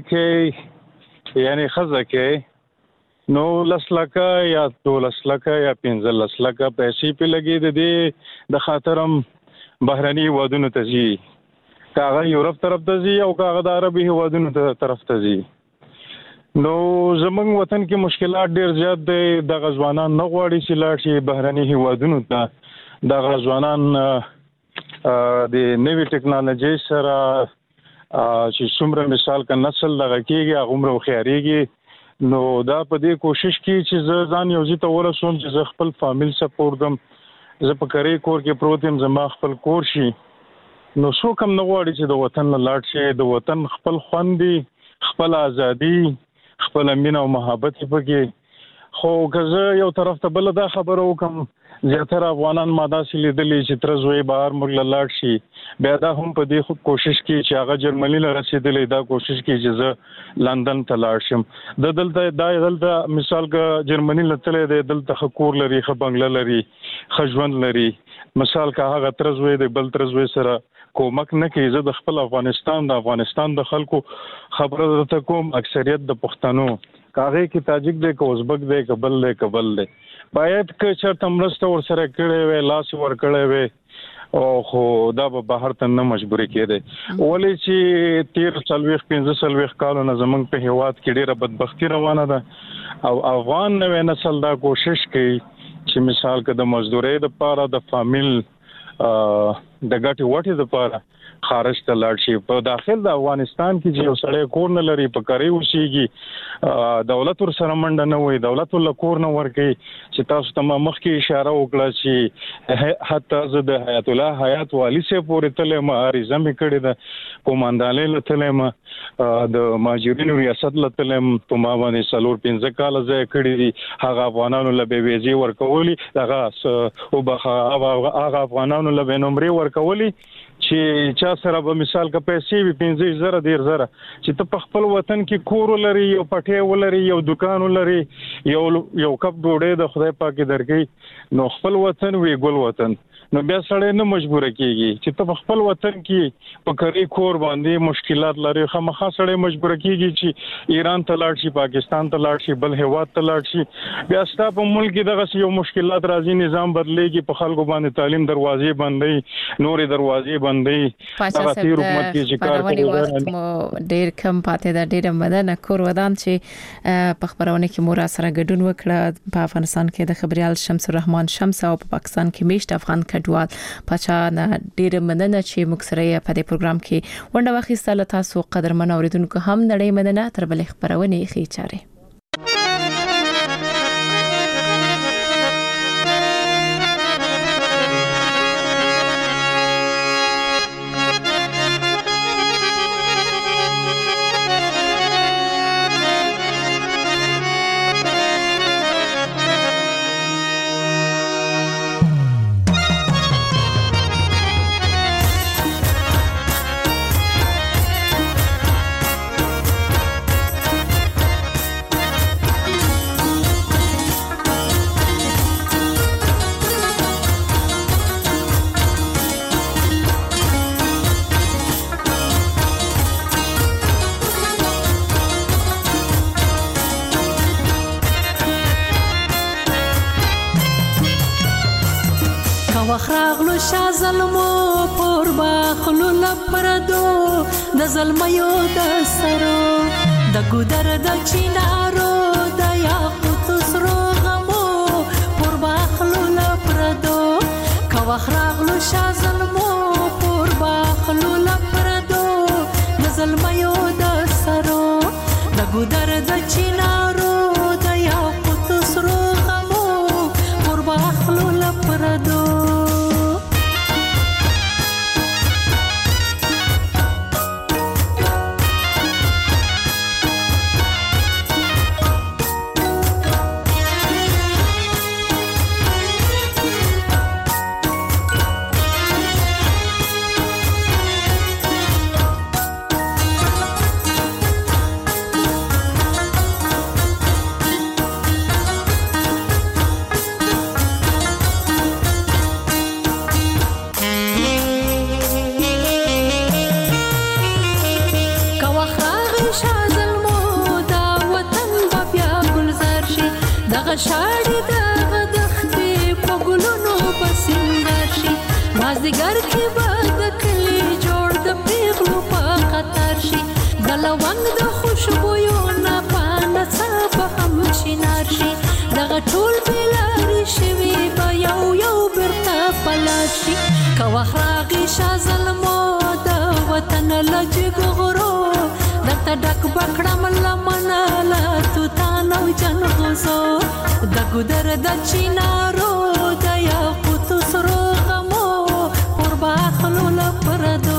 کې یعنی ښځه کې نو لس لکه یا دولس لکه یا پنځلس لکه پیسې پې لګي د دې د خاطر هم بهرني هیوادونو ته ځي که هغه یورپ طرف ته ځي او که هغه د عربي هیوادونو طرف ته ځي نو زمونږ وطن کې مشکلات ډېر زیات دی دغه ځوانان نه غواړي چې لاړ شي بهرني هیوادونو ته دغه ځوانان د نوې ټکنالوژي سره چې څومره مثال کا نسل دغه کېږي هغه عمر وخیاريږي نو دا په دې کوشش کې چې زه ځان یو ځای ته ورسوم چې زه خپل فامیل سپورټ دم زه په کری کور کې پروت یم زما خپل کور شي نو څوک هم نه غواړي چې د وطن نه لاړ شي د وطن خپل خوندي خپل ازادي خپل مینه او محبت پکې خو که زه یو طرف ته بل دا خبره وکم زیاتره افغانان ماده سي لیدلې چې تر زوی بهر موږ لاړ شي بیا دا هم په دې کوشش کې چې هغه جرمني له رسیدلې دا کوشش کې چې زه لندن ته لاړ شم د دلته دا دلته مثال کا جرمني لته د دلته خکور لري خ بنگله لري خجوند لري مثال کا هغه تر زوی د بل تر زوی سره کومک نه کوي زه د خپل افغانستان د افغانستان د خلکو خبره درته کوم اکثریت د پښتنو کاغه کې تاجک دی که ازبک دی که بل دی که بل دی باید که چرته مرسته ورسره کړې وي لاس ور کړې وي او خو دا به بهر ته نه مجبورې کېده ولې چې تیر سلويخ پنځه سلويخ کالونه زمونږ په هیواد کې ډېره بدبختی روانه ده او افغان نوې نسل دا کوشش کوي چې مثال کې د مزدورۍ د لپاره د فامیل د ګټي وټي د لپاره خارج ته لاړ شي. په داخل د افغانستان کې چې یو سړی کور نه لري په کاری وشيږي دولت ور سره منډه نه وي, دولت ول کور نه ورکي چې تاسو ته مخکې اشاره وکړه چې حتی زه د حیات الله حیات والی سه پورې تلې ما عریضه مې کړې ده کوماندانې لته ما د ماجرینو ریاست لته په ما باندې سلور پنځه کال ځای کړې دي. هغه افغانانو له به ویزي ورکولي هغه او هغه افغانانو له نمبر ورکولي چې چا سره به مثال کا پیسې وي پنځه زره ډیر زره چې ته په خپل وطن کې کور ولري, یو پټي ولري, یو دکان ولري, یو یو کپ ډوډۍ د خدای پاک درکې, نو خپل وطن وی ګل وطن, نو بیا سړی نه مجبور کیږي چې ته په خپل وطن کې په کری کور باندې مشکلات لري. خامخا سړی مجبور کیږي چې ایران ته لاړ شي, پاکستان ته لاړ شي, بل هیواد ته لاړ شي. بیا ستا په ملک کې دغه یو مشکلات راځي, نظام بدلېږي, په خلکو باندې تعلیم دروازې بندي, نورې دروازې بندي. پاچا صاحب د خبرونې وخت مو ډیر کم پاتې ده. ډیر مدنه کور ودان چې په خبرونه کې مو را سره ګډون وکړه. په افغانستان کې د خبريال شمس الرحمن شمس او په پاکستان کې میشت افغان کډوال پاچا نه ډیر مدنه چې موږ سره په دې پروګرام کې ونده واخیستل. تاسو قدرمن اوریدونکو هم نړۍ مدنه تر بلې خبرونه خې چاره. وخراغلو شا ظلمو پر باخلو لپردو د ظلمیو د سرو د ګودر د چینارو د یاقوت سرو غمو پر باخلو لپردو کا وخراغلو شا ظلمو پر باخلو لپردو د ظلمیو د سرو د ګودر د چینارو د یاقوت سرو غمو پر باخلو لپردو شاړې د دښتې په ګلونو بسنګر شي مازدیګر کې به د کلي جوړ د پیغلو په خطر شي د لونګ د خوشبویو نه په نڅا به هم شینار شي دغه ټول بېلارې شوي به یو یو بیرته په لار شي که وخت راغی شا ظلمو د وطن له جګغرو درته ډک بکړم لمنه له توتان او جنغوزو د ګودر د چینارو د یاقوت سرو غمو پر باخلو لپردو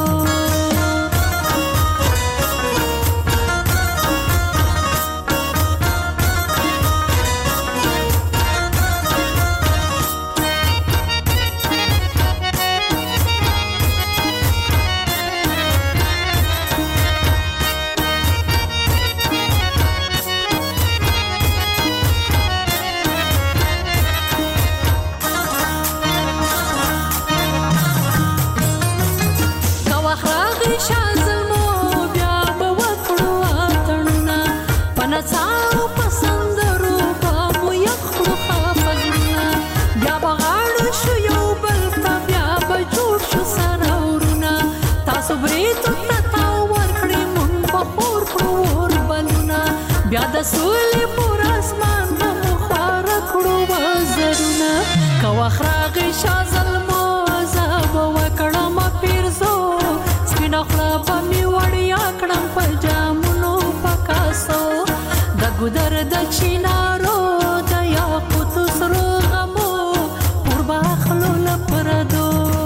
بیا د سولې پر اسمان هم خواره کړو وزرونه که وخت راغی شاه زلمو زه به وکړم پیرزو سپینه خوله به مې وړیا کړم په جامونو په کاسو د ګودر د چینارو د یاقوتو سرو غمو پر باخلو له پردو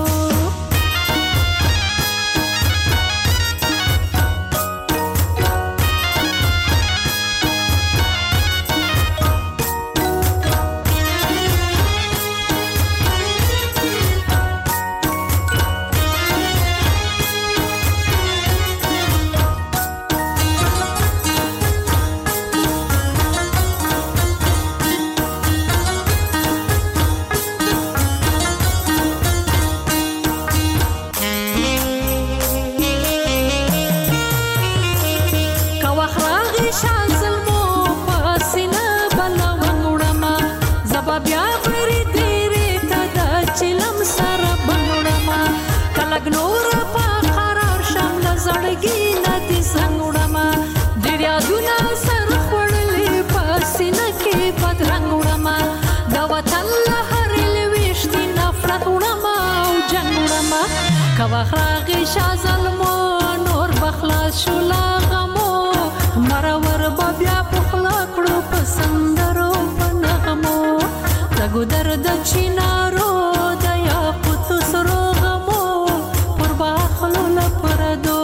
کواخراغی شاه ظلمو نور بخلاص شو لا غمو مرور بیا پخلا کړو پسندرو پنغمو دغه درد چینارو د یاقوتو سرو غمو پر باخلو لپردو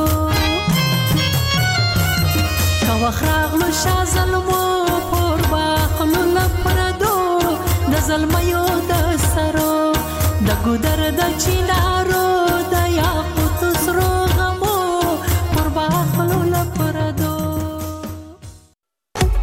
کواخراغلو شاه ظلمو پر باخلو لپردو د ظلمیو د سرو دغه درد چینارو